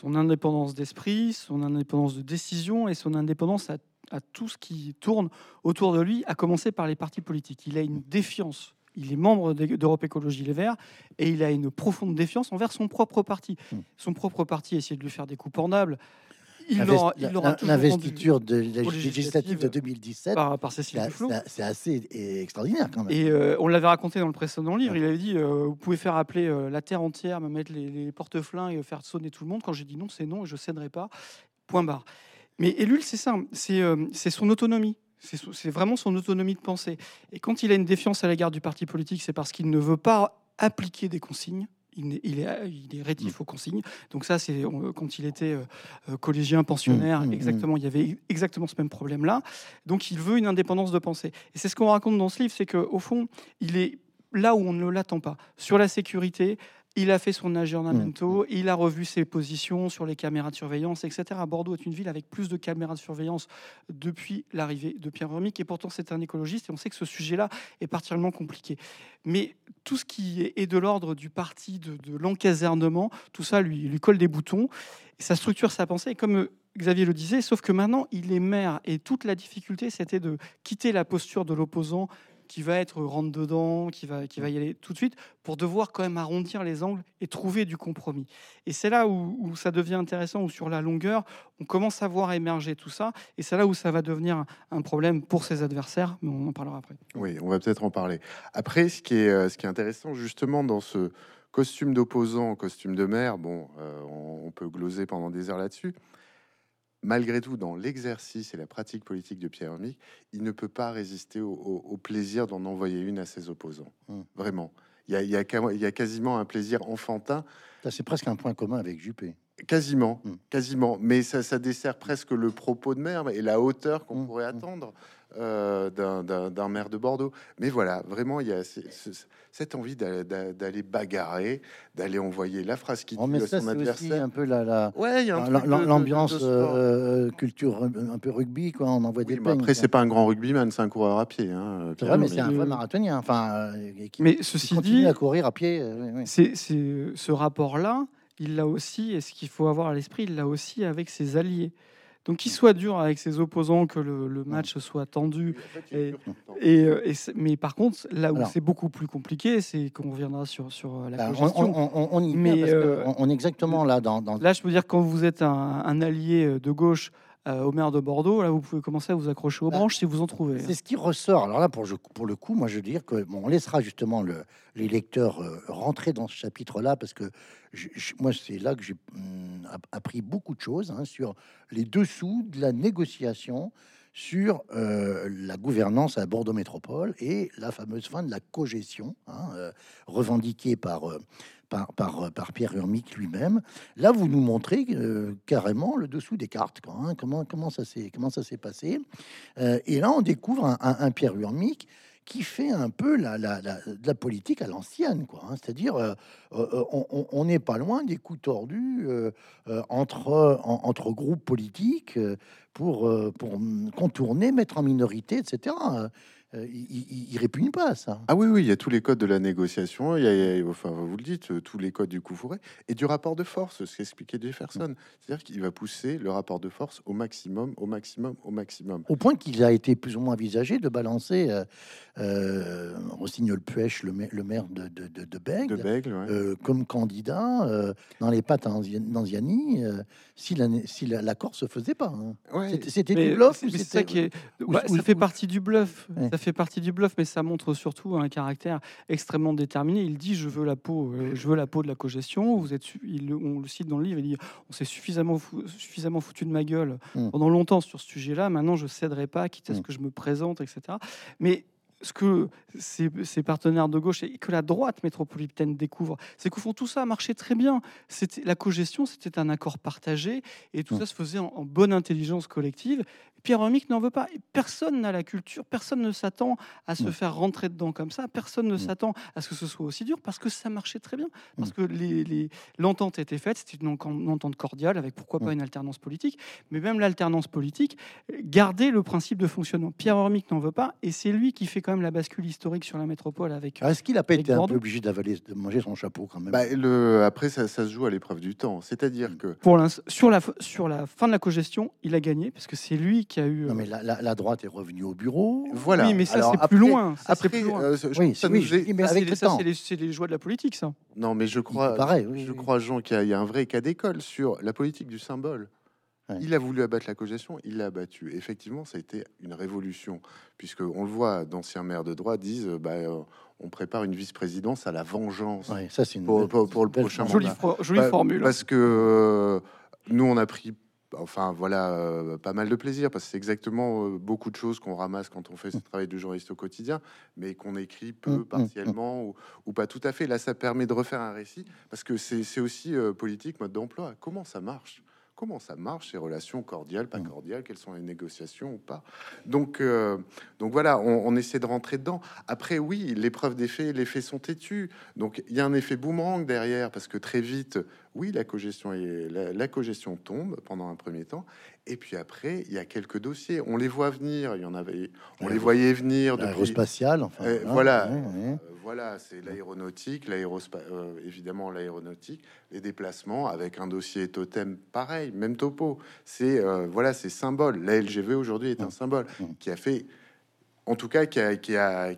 d'esprit, son indépendance de décision et son indépendance à tout ce qui tourne autour de lui, à commencer par les partis politiques. Il a une défiance. Il est membre d'Europe Écologie Les Verts et il a une profonde défiance envers son propre parti. Son propre parti essaie de lui faire des coups pendables. Il aura toujours L'investiture de la aux législative de 2017, par Cécile Duflot. c'est assez extraordinaire quand même. Et on l'avait raconté dans le précédent livre. Il avait dit vous pouvez faire appeler la terre entière, me mettre les porte-flingues et faire sonner tout le monde. Quand j'ai dit non, c'est non et je céderai pas. Point barre. Mais Ellul, c'est ça, c'est son autonomie. C'est vraiment son autonomie de pensée. Et quand il a une défiance à l'égard du parti politique, c'est parce qu'il ne veut pas appliquer des consignes. Il est rétif aux consignes. Donc ça, c'est quand il était collégien, pensionnaire, exactement. Il y avait exactement ce même problème-là. Donc il veut une indépendance de pensée. Et c'est ce qu'on raconte dans ce livre, c'est qu'au fond, il est là où on ne l'attend pas. Sur la sécurité, il a fait son aggiornamento, il a revu ses positions sur les caméras de surveillance, etc. Bordeaux est une ville avec plus de caméras de surveillance depuis l'arrivée de Pierre Vermic, et pourtant c'est un écologiste, et on sait que ce sujet-là est particulièrement compliqué. Mais tout ce qui est de l'ordre du parti, de l'encasernement, tout ça lui colle des boutons, et ça structure sa pensée. Et comme Xavier le disait, sauf que maintenant il est maire, et toute la difficulté c'était de quitter la posture de l'opposant qui va être rentre-dedans, qui va y aller tout de suite, pour devoir quand même arrondir les angles et trouver du compromis. Et c'est là où ça devient intéressant, où sur la longueur, on commence à voir émerger tout ça, et c'est là où ça va devenir un problème pour ses adversaires, mais on en parlera après. Oui, on va peut-être en parler. Après, ce qui est intéressant, justement, dans ce costume d'opposant, costume de maire, bon, on peut gloser pendant des heures là-dessus. Malgré tout, dans l'exercice et la pratique politique de Pierre Vermic, il ne peut pas résister au plaisir d'en envoyer une à ses opposants. Vraiment. Il y a quasiment un plaisir enfantin. Ça, c'est presque un point commun avec Juppé. Quasiment. Mais ça dessert presque le propos de maire et la hauteur qu'on pourrait attendre d'un maire de Bordeaux. Mais voilà, vraiment, il y a cette envie d'aller bagarrer, d'aller envoyer la phrase qui tue à son adversaire. Un peu l'ambiance culture un peu rugby, quoi. On envoie des peignes. Après, c'est pas un grand rugbyman, c'est un coureur à pied. C'est vrai, mais c'est un vrai marathonien. Enfin, mais ceci continue dit, à courir à pied. c'est ce rapport-là. Il l'a aussi, et ce qu'il faut avoir à l'esprit, il l'a aussi avec ses alliés. Donc qu'il soit dur avec ses opposants, que le match soit tendu. Mais par contre, là où c'est beaucoup plus compliqué, c'est qu'on reviendra sur la cogestion. On y vient, on est exactement là. Là, je peux dire, quand vous êtes un allié de gauche au maire de Bordeaux, là, vous pouvez commencer à vous accrocher aux branches si vous en trouvez. C'est ce qui ressort. Alors là, pour le coup, moi, je veux dire que on laissera justement les lecteurs rentrer dans ce chapitre-là, parce que moi, c'est là que j'ai appris beaucoup de choses sur les dessous de la négociation sur la gouvernance à Bordeaux Métropole et la fameuse fin de la cogestion revendiquée par Pierre Vermic lui-même. Là, vous nous montrez carrément le dessous des cartes, quoi, comment ça s'est passé. Et là, on découvre un Pierre Vermic qui fait un peu de la politique à l'ancienne, quoi. C'est-à-dire, on n'est pas loin des coups tordus entre groupes politiques pour contourner, mettre en minorité, etc. Il répugne pas à ça. Ah oui, il y a tous les codes de la négociation, enfin, vous le dites, tous les codes du coup fourré, et du rapport de force, ce qu'expliquait Jefferson. C'est-à-dire qu'il va pousser le rapport de force au maximum, au maximum, au maximum. Au point qu'il a été plus ou moins envisagé de balancer Rossignol-Puech, le maire de Bègle, comme candidat dans les pattes d'Anziani, si la Corse se faisait pas. C'était du bluff. C'est ça qui est... ça fait partie du bluff. Ça fait partie du bluff, mais ça montre surtout un caractère extrêmement déterminé. Il dit je veux la peau de la cogestion. On le cite dans le livre. Il dit on s'est suffisamment foutu de ma gueule pendant longtemps sur ce sujet-là. Maintenant je céderai pas, quitte à ce que je me présente, etc. Mais ce que ses partenaires de gauche et que la droite métropolitaine découvre, c'est qu'au fond, tout ça marchait très bien. La cogestion, c'était un accord partagé et tout ça se faisait en bonne intelligence collective. Pierre-Hermic n'en veut pas. Personne n'a la culture, personne ne s'attend à se faire rentrer dedans comme ça, personne ne s'attend à ce que ce soit aussi dur parce que ça marchait très bien. Parce que l'entente était faite, c'était une entente cordiale avec pourquoi pas une alternance politique, mais même l'alternance politique gardait le principe de fonctionnement. Pierre-Hermic n'en veut pas et c'est lui qui fait quand même la bascule historique sur la métropole avec. Est-ce qu'il n'a pas été un Bordeaux peu obligé de manger son chapeau quand même? Après, ça se joue à l'épreuve du temps. C'est-à-dire que Sur la fin de la cogestion, il a gagné parce que c'est lui qui a eu. Non, mais la droite est revenue au bureau. voilà. Oui, mais ça Alors, c'est plus loin. Ça, c'est plus loin. Oui, ça oui, nous est- mais avec le temps. C'est les joies de la politique, ça. Non, mais je crois, paraît, oui, je oui. crois, Jean, qu'il y a un vrai cas d'école sur la politique du symbole. Ouais. Il a voulu abattre la cogestion, il l'a abattu. Effectivement, ça a été une révolution, puisque on le voit, d'anciens maires de droite disent, on prépare une vice-présidence à la vengeance Ouais, ça, c'est une pour le belle prochain formule. mandat. Jolie formule. Parce que nous, on a pris, pas mal de plaisir, parce que c'est exactement beaucoup de choses qu'on ramasse quand on fait ce travail de journaliste au quotidien, mais qu'on écrit peu, partiellement, ou pas tout à fait. Là, ça permet de refaire un récit, parce que c'est aussi politique, mode d'emploi. Comment ça marche? Comment ça marche, ces relations cordiales, pas cordiales, quelles sont les négociations ou pas. Donc voilà, on essaie de rentrer dedans. Après, oui, l'épreuve des faits, les faits sont têtus. Donc il y a un effet boomerang derrière, parce que très vite, oui, la cogestion tombe pendant un premier temps. Et puis après, il y a quelques dossiers. On les voit venir. Il y en avait, on les voyait venir depuis. L'aérospatiale, enfin. Voilà. Ouais. Voilà, c'est l'aéronautique, évidemment l'aéronautique, les déplacements avec un dossier totem pareil, même topo. C'est c'est symbole. La LGV aujourd'hui est un symbole qui a fait, en tout cas, qui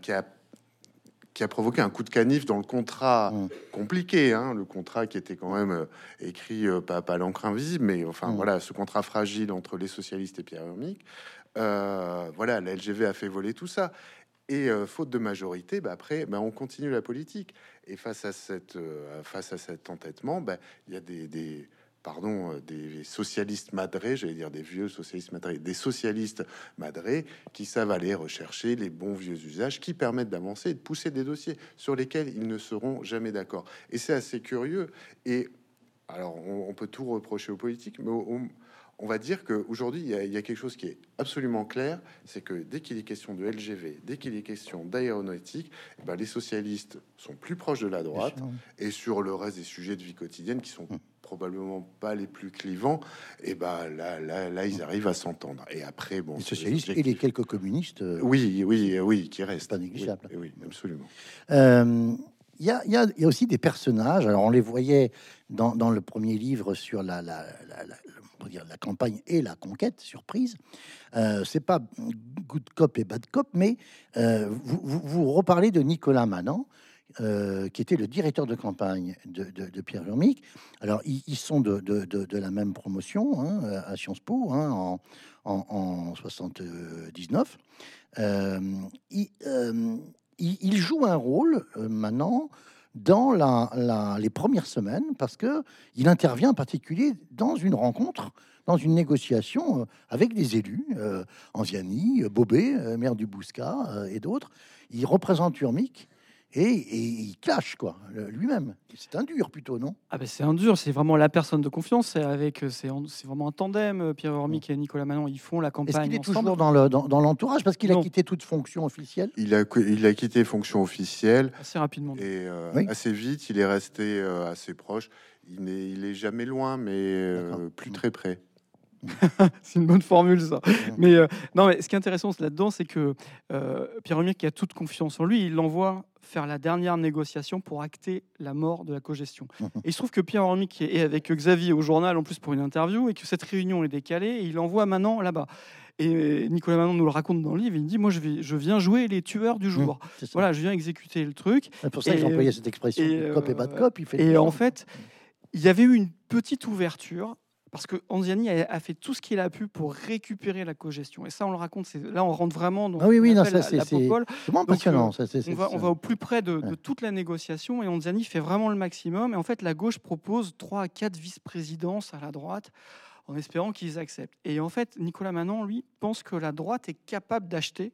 a provoqué un coup de canif dans le contrat compliqué, hein, le contrat qui était quand même écrit pas à l'encre invisible, mais voilà, ce contrat fragile entre les socialistes et Pierre-Hermic. La LGV a fait voler tout ça. Et faute de majorité, après, on continue la politique. Et face à cet entêtement, il y a des socialistes madrés, j'allais dire des vieux socialistes madrés, des socialistes madrés qui savent aller rechercher les bons vieux usages qui permettent d'avancer et de pousser des dossiers sur lesquels ils ne seront jamais d'accord. Et c'est assez curieux. Et alors, on peut tout reprocher aux politiques, mais on va dire qu'aujourd'hui, il y a quelque chose qui est absolument clair, c'est que dès qu'il est question de LGV, dès qu'il est question d'aéronautique, les socialistes sont plus proches de la droite, et sur le reste des sujets de vie quotidienne qui sont probablement pas les plus clivants, et là, ils arrivent à s'entendre. Et après, les socialistes et les quelques communistes, oui, qui restent. Pas négligeable. Oui, absolument. Il y a aussi des personnages. Alors, on les voyait dans le premier livre sur la campagne et la conquête, surprise. C'est pas good cop et bad cop, mais vous reparlez de Nicolas Manant, qui était le directeur de campagne de Pierre-Hermic. Alors, ils sont de la même promotion à Sciences Po en 79. Il joue un rôle maintenant dans les premières semaines, parce que il intervient en particulier dans une rencontre, dans une négociation avec des élus, Anziani, Bobet, maire du Bouscat, et d'autres. Il représente Urmic et il clash lui-même. C'est un dur plutôt, non? C'est un dur, c'est vraiment la personne de confiance. C'est vraiment un tandem. Pierre-Hermic et Nicolas Manant, ils font la campagne. Est-ce qu'il est ensemble. toujours dans l'entourage, parce qu'il a quitté toute fonction officielle? Il a quitté fonction officielle assez rapidement. Et assez vite, il est resté assez proche. Il est jamais loin, mais plus très près. C'est une bonne formule, ça. Mais ce qui est intéressant là-dedans, c'est que Pierre-Hermic, qui a toute confiance en lui, il l'envoie faire la dernière négociation pour acter la mort de la cogestion. Et il se trouve que Pierre-Hermic est avec Xavier au journal, en plus pour une interview, et que cette réunion est décalée, et il envoie Manant là-bas. Et Nicolas Manant nous le raconte dans le livre, il dit, moi je viens jouer les tueurs du jour. Voilà, je viens exécuter le truc. C'est pour ça que j'employais cette expression, cop et bad cop. En fait, il y avait eu une petite ouverture, parce que Anziani a fait tout ce qu'il a pu pour récupérer la cogestion. Et ça, on le raconte. Là, on rentre vraiment dans la popole. C'est vraiment passionnant. On va au plus près de toute la négociation. Et Anziani fait vraiment le maximum. Et en fait, la gauche propose 3 à 4 vice-présidences à la droite, en espérant qu'ils acceptent. Et en fait, Nicolas Manant, lui, pense que la droite est capable d'acheter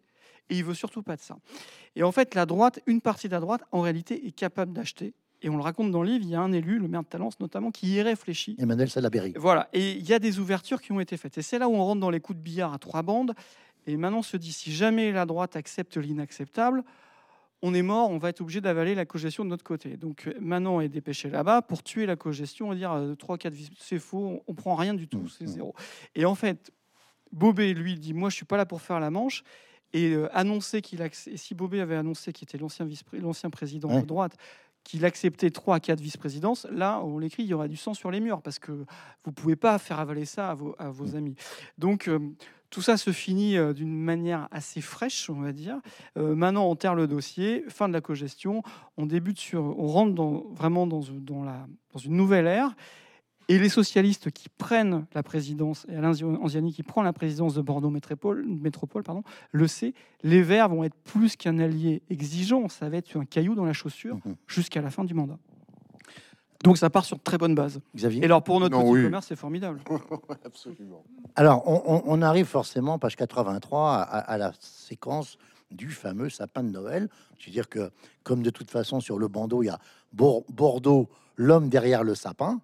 et il veut surtout pas de ça. Et en fait, la droite, une partie de la droite, en réalité, est capable d'acheter. Et on le raconte dans le livre, il y a un élu, le maire de Talence notamment, qui y réfléchit. Emmanuel Salaberry. Voilà, et il y a des ouvertures qui ont été faites. Et c'est là où on rentre dans les coups de billard à 3 bandes. Et maintenant, on se dit, si jamais la droite accepte l'inacceptable, on est mort, on va être obligé d'avaler la cogestion de notre côté. Donc Manon est dépêché là-bas pour tuer la cogestion et dire 3-4 c'est faux, on prend rien du tout, c'est zéro. Et en fait, Bobet, lui, dit moi je suis pas là pour faire la manche. Et annoncer et si Bobet avait annoncé, qui était l'ancien président de droite, qu'il acceptait 3 à 4 vice-présidences, là, on l'écrit, il y aurait du sang sur les murs, parce que vous ne pouvez pas faire avaler ça à vos amis. Donc, tout ça se finit d'une manière assez fraîche, on va dire. Maintenant, on terre le dossier, fin de la cogestion, on rentre vraiment dans une nouvelle ère. Et les socialistes qui prennent la présidence, et Alain Anziani qui prend la présidence de Bordeaux Métropole, le sait, les Verts vont être plus qu'un allié exigeant, ça va être un caillou dans la chaussure jusqu'à la fin du mandat. Donc ça part sur de très bonnes bases. Xavier ? Et alors pour notre petit commerce, c'est formidable. Absolument. Alors, on arrive forcément, page 83, à la séquence du fameux sapin de Noël. C'est-à-dire que, comme de toute façon, sur le bandeau, il y a Bordeaux, l'homme derrière le sapin.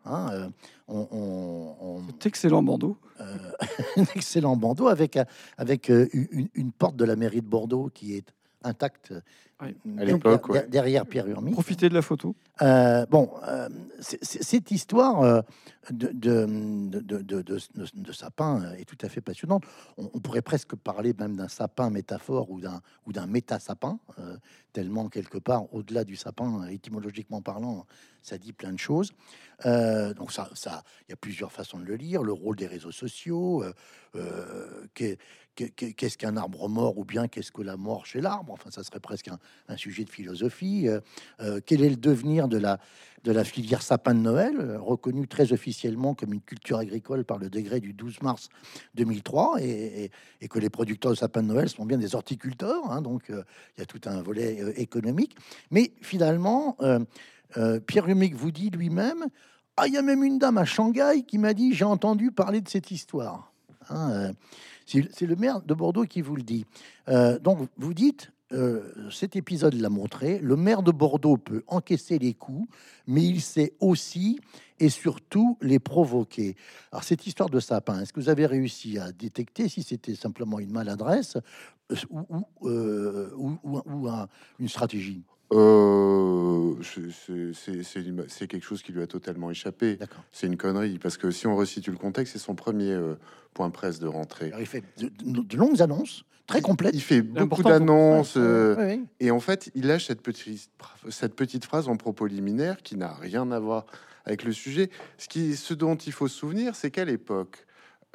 C'est excellent bandeau. Un excellent bandeau avec une porte de la mairie de Bordeaux qui est intacte derrière Pierre Urmic. Profitez de la photo. Cette histoire de sapin est tout à fait passionnante. On pourrait presque parler même d'un sapin métaphore ou d'un méta-sapin, tellement quelque part, au-delà du sapin, étymologiquement parlant, ça dit plein de choses. Donc ça, il y a plusieurs façons de le lire. Le rôle des réseaux sociaux, qu'est-ce qu'un arbre mort ou bien qu'est-ce que la mort chez l'arbre. Enfin, ça serait presque un sujet de philosophie. Quel est le devenir de la filière sapin de Noël, reconnue très officiellement comme une culture agricole par le décret du 12 mars 2003, et que les producteurs de sapin de Noël sont bien des horticulteurs, donc il y a tout un volet économique. Mais finalement, Pierre Urmic vous dit lui-même, il y a même une dame à Shanghai qui m'a dit, j'ai entendu parler de cette histoire. C'est le maire de Bordeaux qui vous le dit. Donc vous dites, cet épisode l'a montré, le maire de Bordeaux peut encaisser les coups, mais il sait aussi et surtout les provoquer. Alors cette histoire de sapin, est-ce que vous avez réussi à détecter si c'était simplement une maladresse ou une stratégie? C'est quelque chose qui lui a totalement échappé. D'accord. C'est une connerie, parce que si on resitue le contexte, c'est son premier point presse de rentrée. Alors, il fait de longues annonces, très complètes. Il fait beaucoup d'annonces, ouais. et en fait, il lâche cette petite phrase en propos liminaire qui n'a rien à voir avec le sujet. Ce dont il faut se souvenir, c'est qu'à l'époque,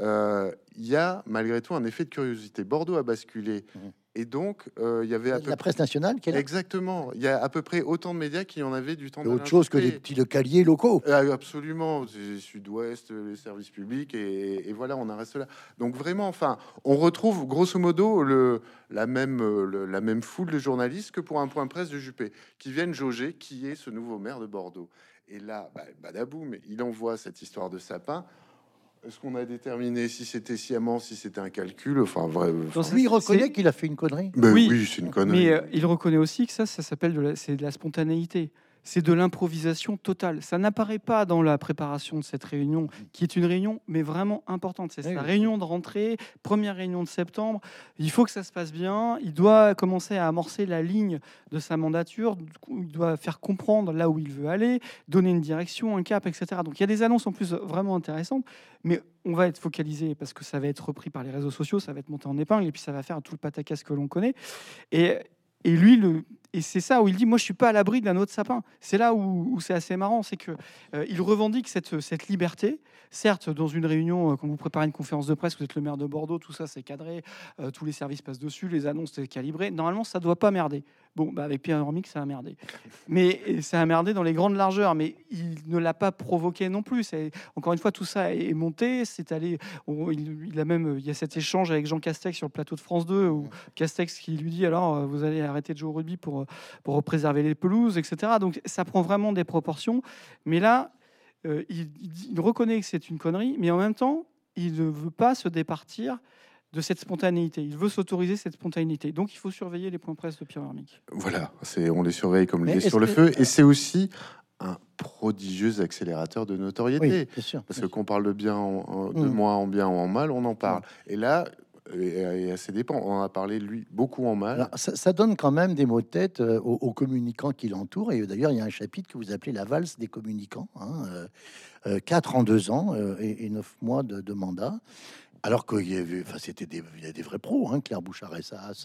il y a malgré tout un effet de curiosité. Bordeaux a basculé. Et donc, il y avait la presse nationale qui est là. Exactement. Il y a à peu près autant de médias qui en avaient du temps. Autre chose que les petits localiers locaux. Absolument. Sud-Ouest, les services publics, et voilà, on en reste là. Donc vraiment, enfin, on retrouve grosso modo la même foule de journalistes que pour un point presse de Juppé, qui viennent jauger qui est ce nouveau maire de Bordeaux. Et là, badaboum, il envoie cette histoire de sapin. Est-ce qu'on a déterminé si c'était sciemment, si c'était un calcul? Enfin, vrai. Lui, il reconnaît qu'il a fait une connerie. Oui, c'est une connerie. Mais il reconnaît aussi que ça s'appelle c'est de la spontanéité. C'est de l'improvisation totale. Ça n'apparaît pas dans la préparation de cette réunion, qui est une réunion, mais vraiment importante. C'est sa réunion de rentrée, première réunion de septembre. Il faut que ça se passe bien. Il doit commencer à amorcer la ligne de sa mandature. Il doit faire comprendre là où il veut aller, donner une direction, un cap, etc. Donc il y a des annonces en plus vraiment intéressantes, mais on va être focalisé parce que ça va être repris par les réseaux sociaux, ça va être monté en épingle, et puis ça va faire tout le pataquès que l'on connaît. Et lui, c'est ça où il dit, moi, je suis pas à l'abri d'un autre sapin. C'est là où c'est assez marrant, c'est que il revendique cette liberté. Certes, dans une réunion, quand vous préparez une conférence de presse, vous êtes le maire de Bordeaux, tout ça c'est cadré, tous les services passent dessus, les annonces c'est calibré. Normalement, ça doit pas merder. Bon, avec Pierre Urmic, ça a merdé. Mais ça a merdé dans les grandes largeurs. Mais il ne l'a pas provoqué non plus. Encore une fois, tout ça est monté. C'est allé. Il y a cet échange avec Jean Castex sur le plateau de France 2, où Castex qui lui dit alors vous allez arrêter de jouer au rugby pour préserver les pelouses, etc. Donc ça prend vraiment des proportions. Mais là, il reconnaît que c'est une connerie, mais en même temps, il ne veut pas se départir de cette spontanéité. Il veut s'autoriser cette spontanéité. Donc, il faut surveiller les points presse de Pierre Urmic. Voilà, on les surveille comme Mais les sur le feu. Et c'est aussi un prodigieux accélérateur de notoriété. Oui, bien sûr. Parce que qu'on parle de bien, de moi en bien ou en mal, on en parle. Et là, et à ses dépens, on en a parlé lui beaucoup en mal. Alors, ça donne quand même des mots de tête aux communicants qui l'entourent. Et d'ailleurs, il y a un chapitre que vous appelez la valse des communicants. 4 en 2 ans et 9 mois de mandat. Alors qu'il y avait, enfin, il y a des vrais pros, hein, Claire Bouchard-Essas,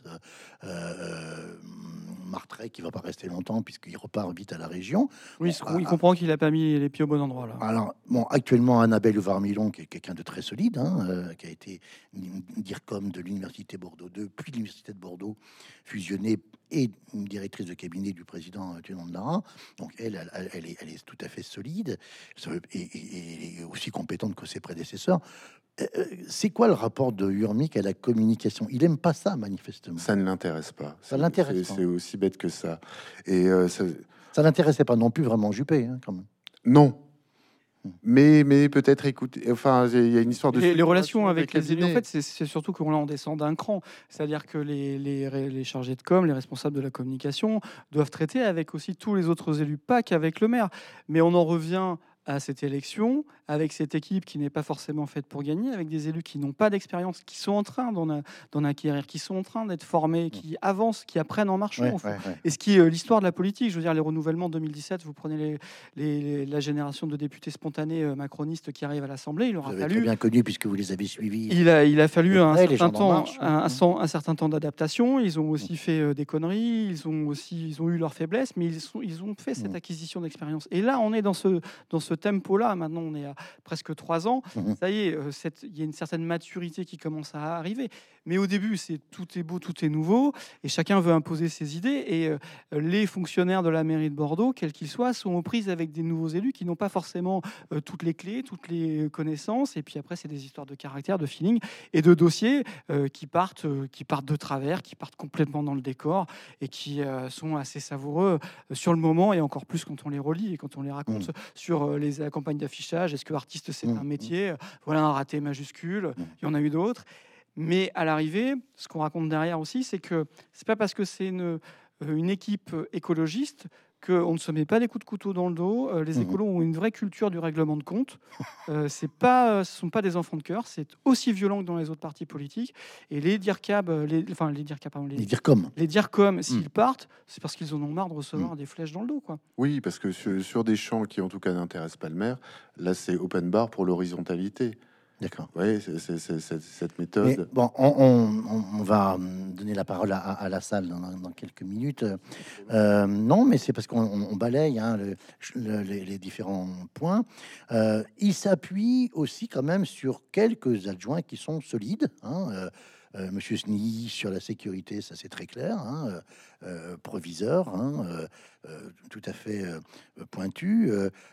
Martret, qui va pas rester longtemps puisqu'il repart vite à la région. Oui, il comprend qu'il a pas mis les pieds au bon endroit là. Alors, bon, actuellement, Annabelle Varmilon, qui est quelqu'un de très solide, qui a été DIRCOM de l'Université Bordeaux 2, puis de l'Université de Bordeaux, fusionnée, et directrice de cabinet du président Thénon de Lara. Donc, elle est tout à fait solide et aussi compétente que ses prédécesseurs. C'est quoi le rapport de Urmic à la communication? Il aime pas ça, manifestement. Ça ne l'intéresse pas. Ça l'intéresse pas. C'est aussi bête que ça. Et ça l'intéressait pas non plus vraiment Juppé, hein, quand même. Non. Mais peut-être écouter. Enfin, il y a une histoire de les relations avec les élus. En fait, c'est surtout qu'on en descend d'un cran. C'est-à-dire que les chargés de com, les responsables de la communication, doivent traiter avec aussi tous les autres élus, pas qu'avec le maire. Mais on en revient à cette élection, avec cette équipe qui n'est pas forcément faite pour gagner, avec des élus qui n'ont pas d'expérience, qui sont en train d'en acquérir, qui sont en train d'être formés, qui avancent, qui apprennent en marchant. Ouais. Et ce qui est l'histoire de la politique, je veux dire, les renouvellements 2017, vous prenez la génération de députés spontanés macronistes qui arrivent à l'Assemblée, il aura vous avez fallu... très bien connu puisque vous les avez suivis. Il a fallu un certain temps d'adaptation. Ils ont aussi fait des conneries, ils ont eu leurs faiblesses, mais ils ont fait cette acquisition d'expérience. Et là, on est dans ce tempo-là. Maintenant, on est à presque 3 ans. Ça y est, il y a une certaine maturité qui commence à arriver. Mais au début, tout est beau, tout est nouveau, et chacun veut imposer ses idées. Et les fonctionnaires de la mairie de Bordeaux, quels qu'ils soient, sont aux prises avec des nouveaux élus qui n'ont pas forcément toutes les clés, toutes les connaissances. Et puis après, c'est des histoires de caractère, de feeling et de dossiers qui partent de travers, qui partent complètement dans le décor et qui sont assez savoureux sur le moment, et encore plus quand on les relit et quand on les raconte sur la campagne d'affichage. Est-ce que artiste, c'est un métier? Voilà un raté majuscule. Il y en a eu d'autres. Mais à l'arrivée, ce qu'on raconte derrière aussi, c'est que c'est pas parce que c'est une équipe écologiste qu'on ne se met pas des coups de couteau dans le dos. Les écolos ont une vraie culture du règlement de compte. Ce sont pas des enfants de cœur. C'est aussi violent que dans les autres partis politiques. Et les DIRCOM, s'ils partent, c'est parce qu'ils en ont marre de recevoir des flèches dans le dos, quoi. Oui, parce que sur des champs qui, en tout cas, n'intéressent pas le maire, là, c'est open bar pour l'horizontalité. D'accord. Oui, c'est cette méthode. Mais bon, on va donner la parole à la salle dans quelques minutes. Non, mais c'est parce qu'on balaye les différents points. Il s'appuie aussi quand même sur quelques adjoints qui sont solides. Monsieur Snilly sur la sécurité, ça c'est très clair. Proviseur, tout à fait pointu.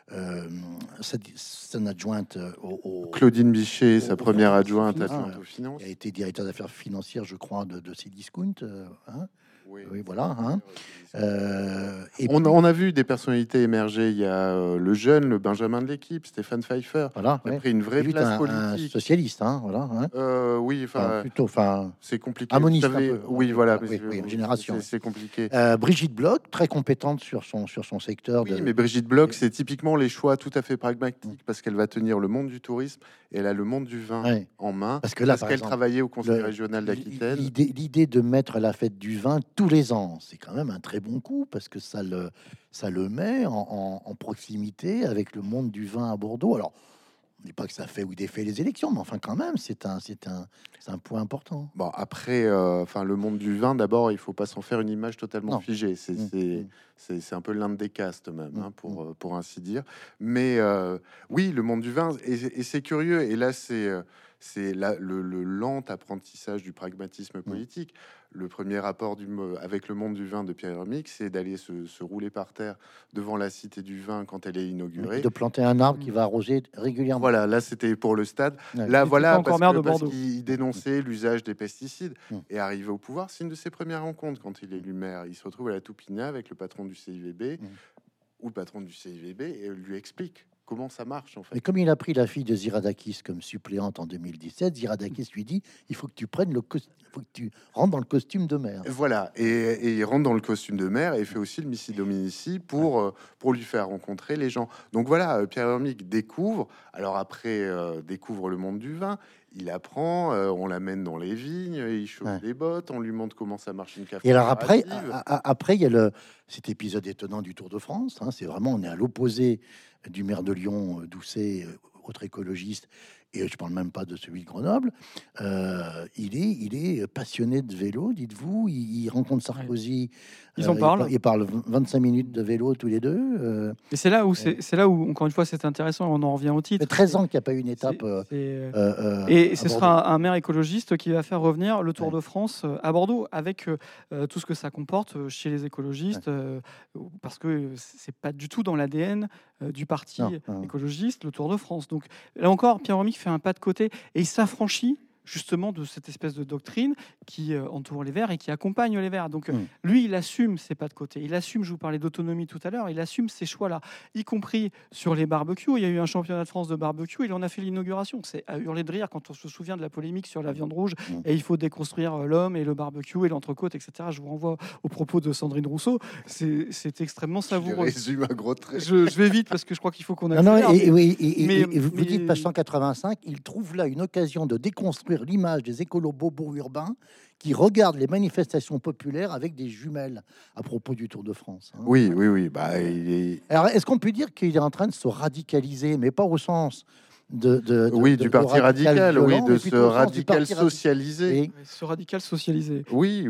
Son adjointe Claudine Bichet, sa première adjointe aux finances, qui a été directeur d'affaires financières, je crois, de Cdiscount. Oui, voilà. Et on a vu des personnalités émerger. Il y a le jeune, le Benjamin de l'équipe, Stéphane Pfeiffer, qui a pris une vraie place politique. Un socialiste, oui, plutôt, c'est compliqué. Amoniste, oui, voilà. Oui, génération. C'est compliqué. Brigitte Bloch, très compétente sur son secteur. Oui, mais Brigitte Bloch, c'est typiquement les choix tout à fait pragmatiques parce qu'elle va tenir le monde du tourisme et elle a le monde du vin en main. Parce qu'elle travaillait au Conseil régional d'Aquitaine. L'idée de mettre la fête du vin tous les ans, c'est quand même un très bon coup parce que ça le met en proximité avec le monde du vin à Bordeaux. Alors, on ne dit pas que ça fait ou défait les élections, mais enfin quand même, c'est un point important. Bon, après, le monde du vin, d'abord, il faut pas s'en faire une image totalement figée. C'est un peu l'un des castes même, pour ainsi dire. Mais oui, le monde du vin, et c'est curieux. Et là, c'est le lent apprentissage du pragmatisme politique. Le premier rapport avec le monde du vin de Pierre Urmic, c'est d'aller se rouler par terre devant la Cité du Vin quand elle est inaugurée. De planter un arbre qui va arroser régulièrement. Voilà, là c'était pour le stade. Ouais. Là, voilà, encore maire de Bordeaux. Parce qu'il dénonçait l'usage des pesticides. Et arrivé au pouvoir, c'est une de ses premières rencontres quand il est élu maire. Il se retrouve à la Toupina avec le patron du CIVB ou le patron du CIVB et lui explique comment ça marche en fait. Mais comme il a pris la fille de Ziradakis comme suppléante en 2017, Ziradakis lui dit il faut que tu prennes faut que tu rentres dans le costume de maire. Voilà, et il rentre dans le costume de maire et il fait aussi le Missi Dominici pour lui faire rencontrer les gens. Donc voilà, Pierre Urmic découvre, alors après découvre le monde du vin, il apprend, on l'amène dans les vignes, il chauffe les bottes, on lui montre comment ça marche une café. Et alors après il y a cet épisode étonnant du Tour de France, hein, c'est vraiment, on est à l'opposé du maire de Lyon, Doucet, autre écologiste, et je parle même pas de celui de Grenoble. Il est passionné de vélo, dites-vous. Il rencontre Sarkozy. Ils en parlent. Ils parlent 25 minutes de vélo tous les deux. Et c'est là où, encore une fois, c'est intéressant. On en revient au titre. Ça fait 13 ans qu'il n'y a pas eu une étape. Et ce sera un maire écologiste qui va faire revenir le Tour de France à Bordeaux, avec tout ce que ça comporte chez les écologistes, parce que c'est pas du tout dans l'ADN du parti écologiste, le Tour de France. Donc là encore, Pierre Urmic fait un pas de côté et il s'affranchit justement de cette espèce de doctrine qui entoure les Verts et qui accompagne les Verts. Donc lui, il assume ses pas de côté. Il assume, je vous parlais d'autonomie tout à l'heure, il assume ces choix-là, y compris sur les barbecues. Il y a eu un championnat de France de barbecue, il en a fait l'inauguration. C'est à hurler de rire quand on se souvient de la polémique sur la viande rouge et il faut déconstruire l'homme et le barbecue et l'entrecôte, etc. Je vous renvoie aux propos de Sandrine Rousseau. C'est extrêmement savoureux. Je vais vite parce que je crois qu'il faut qu'on aille. Vous dites page 185, il trouve là une occasion de déconstruire l'image des écolos bobos urbains qui regardent les manifestations populaires avec des jumelles à propos du Tour de France. Hein. Oui. Alors, est-ce qu'on peut dire qu'il est en train de se radicaliser, mais pas au sens du parti radical, violent, de ce radical socialisé. Ce radical socialisé. Oui.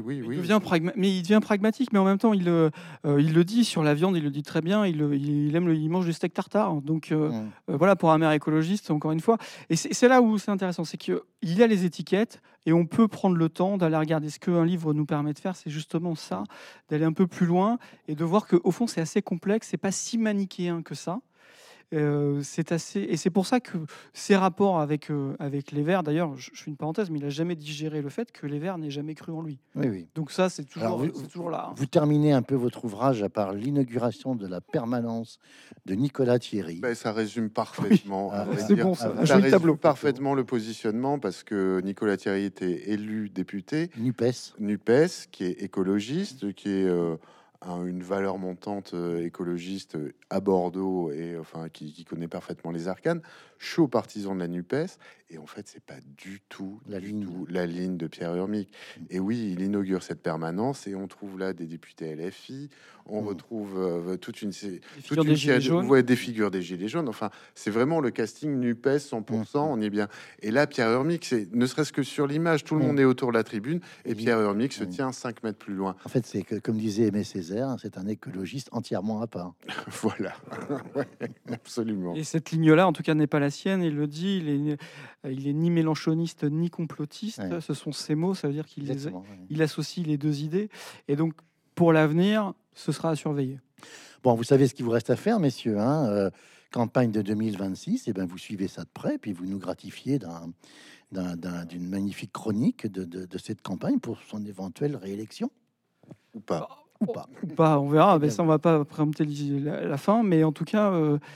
Il devient pragmatique, mais en même temps, il le dit sur la viande, il le dit très bien, il mange du steak tartare. Donc voilà, pour un maire écologiste, encore une fois. Et c'est là où c'est intéressant, c'est qu'il y a les étiquettes et on peut prendre le temps d'aller regarder ce qu'un livre nous permet de faire. C'est justement ça, d'aller un peu plus loin et de voir qu'au fond, c'est assez complexe, c'est pas si manichéen que ça. C'est assez, et c'est pour ça que ses rapports avec les Verts, d'ailleurs, je fais une parenthèse, mais il n'a jamais digéré le fait que les Verts n'aient jamais cru en lui. Oui. Donc ça, c'est toujours là. Vous terminez un peu votre ouvrage par l'inauguration de la permanence de Nicolas Thierry. Ça résume parfaitement. C'est bon, ça résume parfaitement le positionnement parce que Nicolas Thierry était élu député NUPES, qui est écologiste, qui est une valeur montante écologiste à Bordeaux et qui connaît parfaitement les arcanes, chaud partisan de la NUPES, et en fait c'est pas du tout la ligne de Pierre Urmic. Et oui, il inaugure cette permanence et on trouve là des députés LFI, on retrouve toute une série des figures des Gilets jaunes. Enfin, c'est vraiment le casting NUPES 100%, on est bien. Et là, Pierre Urmic, c'est ne serait-ce que sur l'image, tout le monde est autour de la tribune et Pierre Urmic se tient 5 mètres plus loin. En fait, c'est que, comme disait Aimé Césaire, c'est un écologiste entièrement à part. Voilà, absolument. Et cette ligne-là, en tout cas, n'est pas la sienne. Il le dit, il est ni mélanchoniste ni complotiste. Ouais. Ce sont ses mots. Ça veut dire qu'il associe les deux idées. Et donc, pour l'avenir, ce sera à surveiller. Bon, vous savez ce qu'il vous reste à faire, messieurs. Campagne de 2026. Et ben, vous suivez ça de près, puis vous nous gratifiez d'une magnifique chronique de cette campagne pour son éventuelle réélection. Ou pas. Ou pas, on verra. Ça, on va pas préempter la fin, mais en tout cas,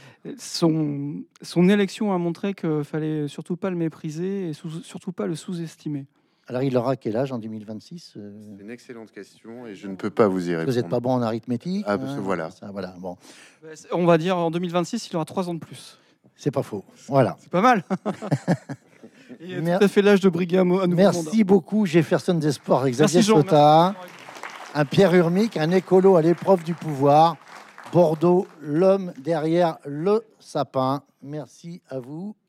son élection a montré qu'il fallait surtout pas le mépriser et surtout pas le sous-estimer. Alors, il aura quel âge en 2026 C'est une excellente question et je ne peux pas vous y répondre. Vous n'êtes pas bon en arithmétique. Voilà. Voilà. Bon. On va dire en 2026, il aura 3 ans de plus. C'est pas faux. Voilà. C'est pas mal. Il a tout à fait l'âge de briguer à nouveau. Merci beaucoup, Jefferson Desport, Xavier Sota. Un Pierre Urmic, un écolo à l'épreuve du pouvoir. Bordeaux, l'homme derrière le sapin. Merci à vous.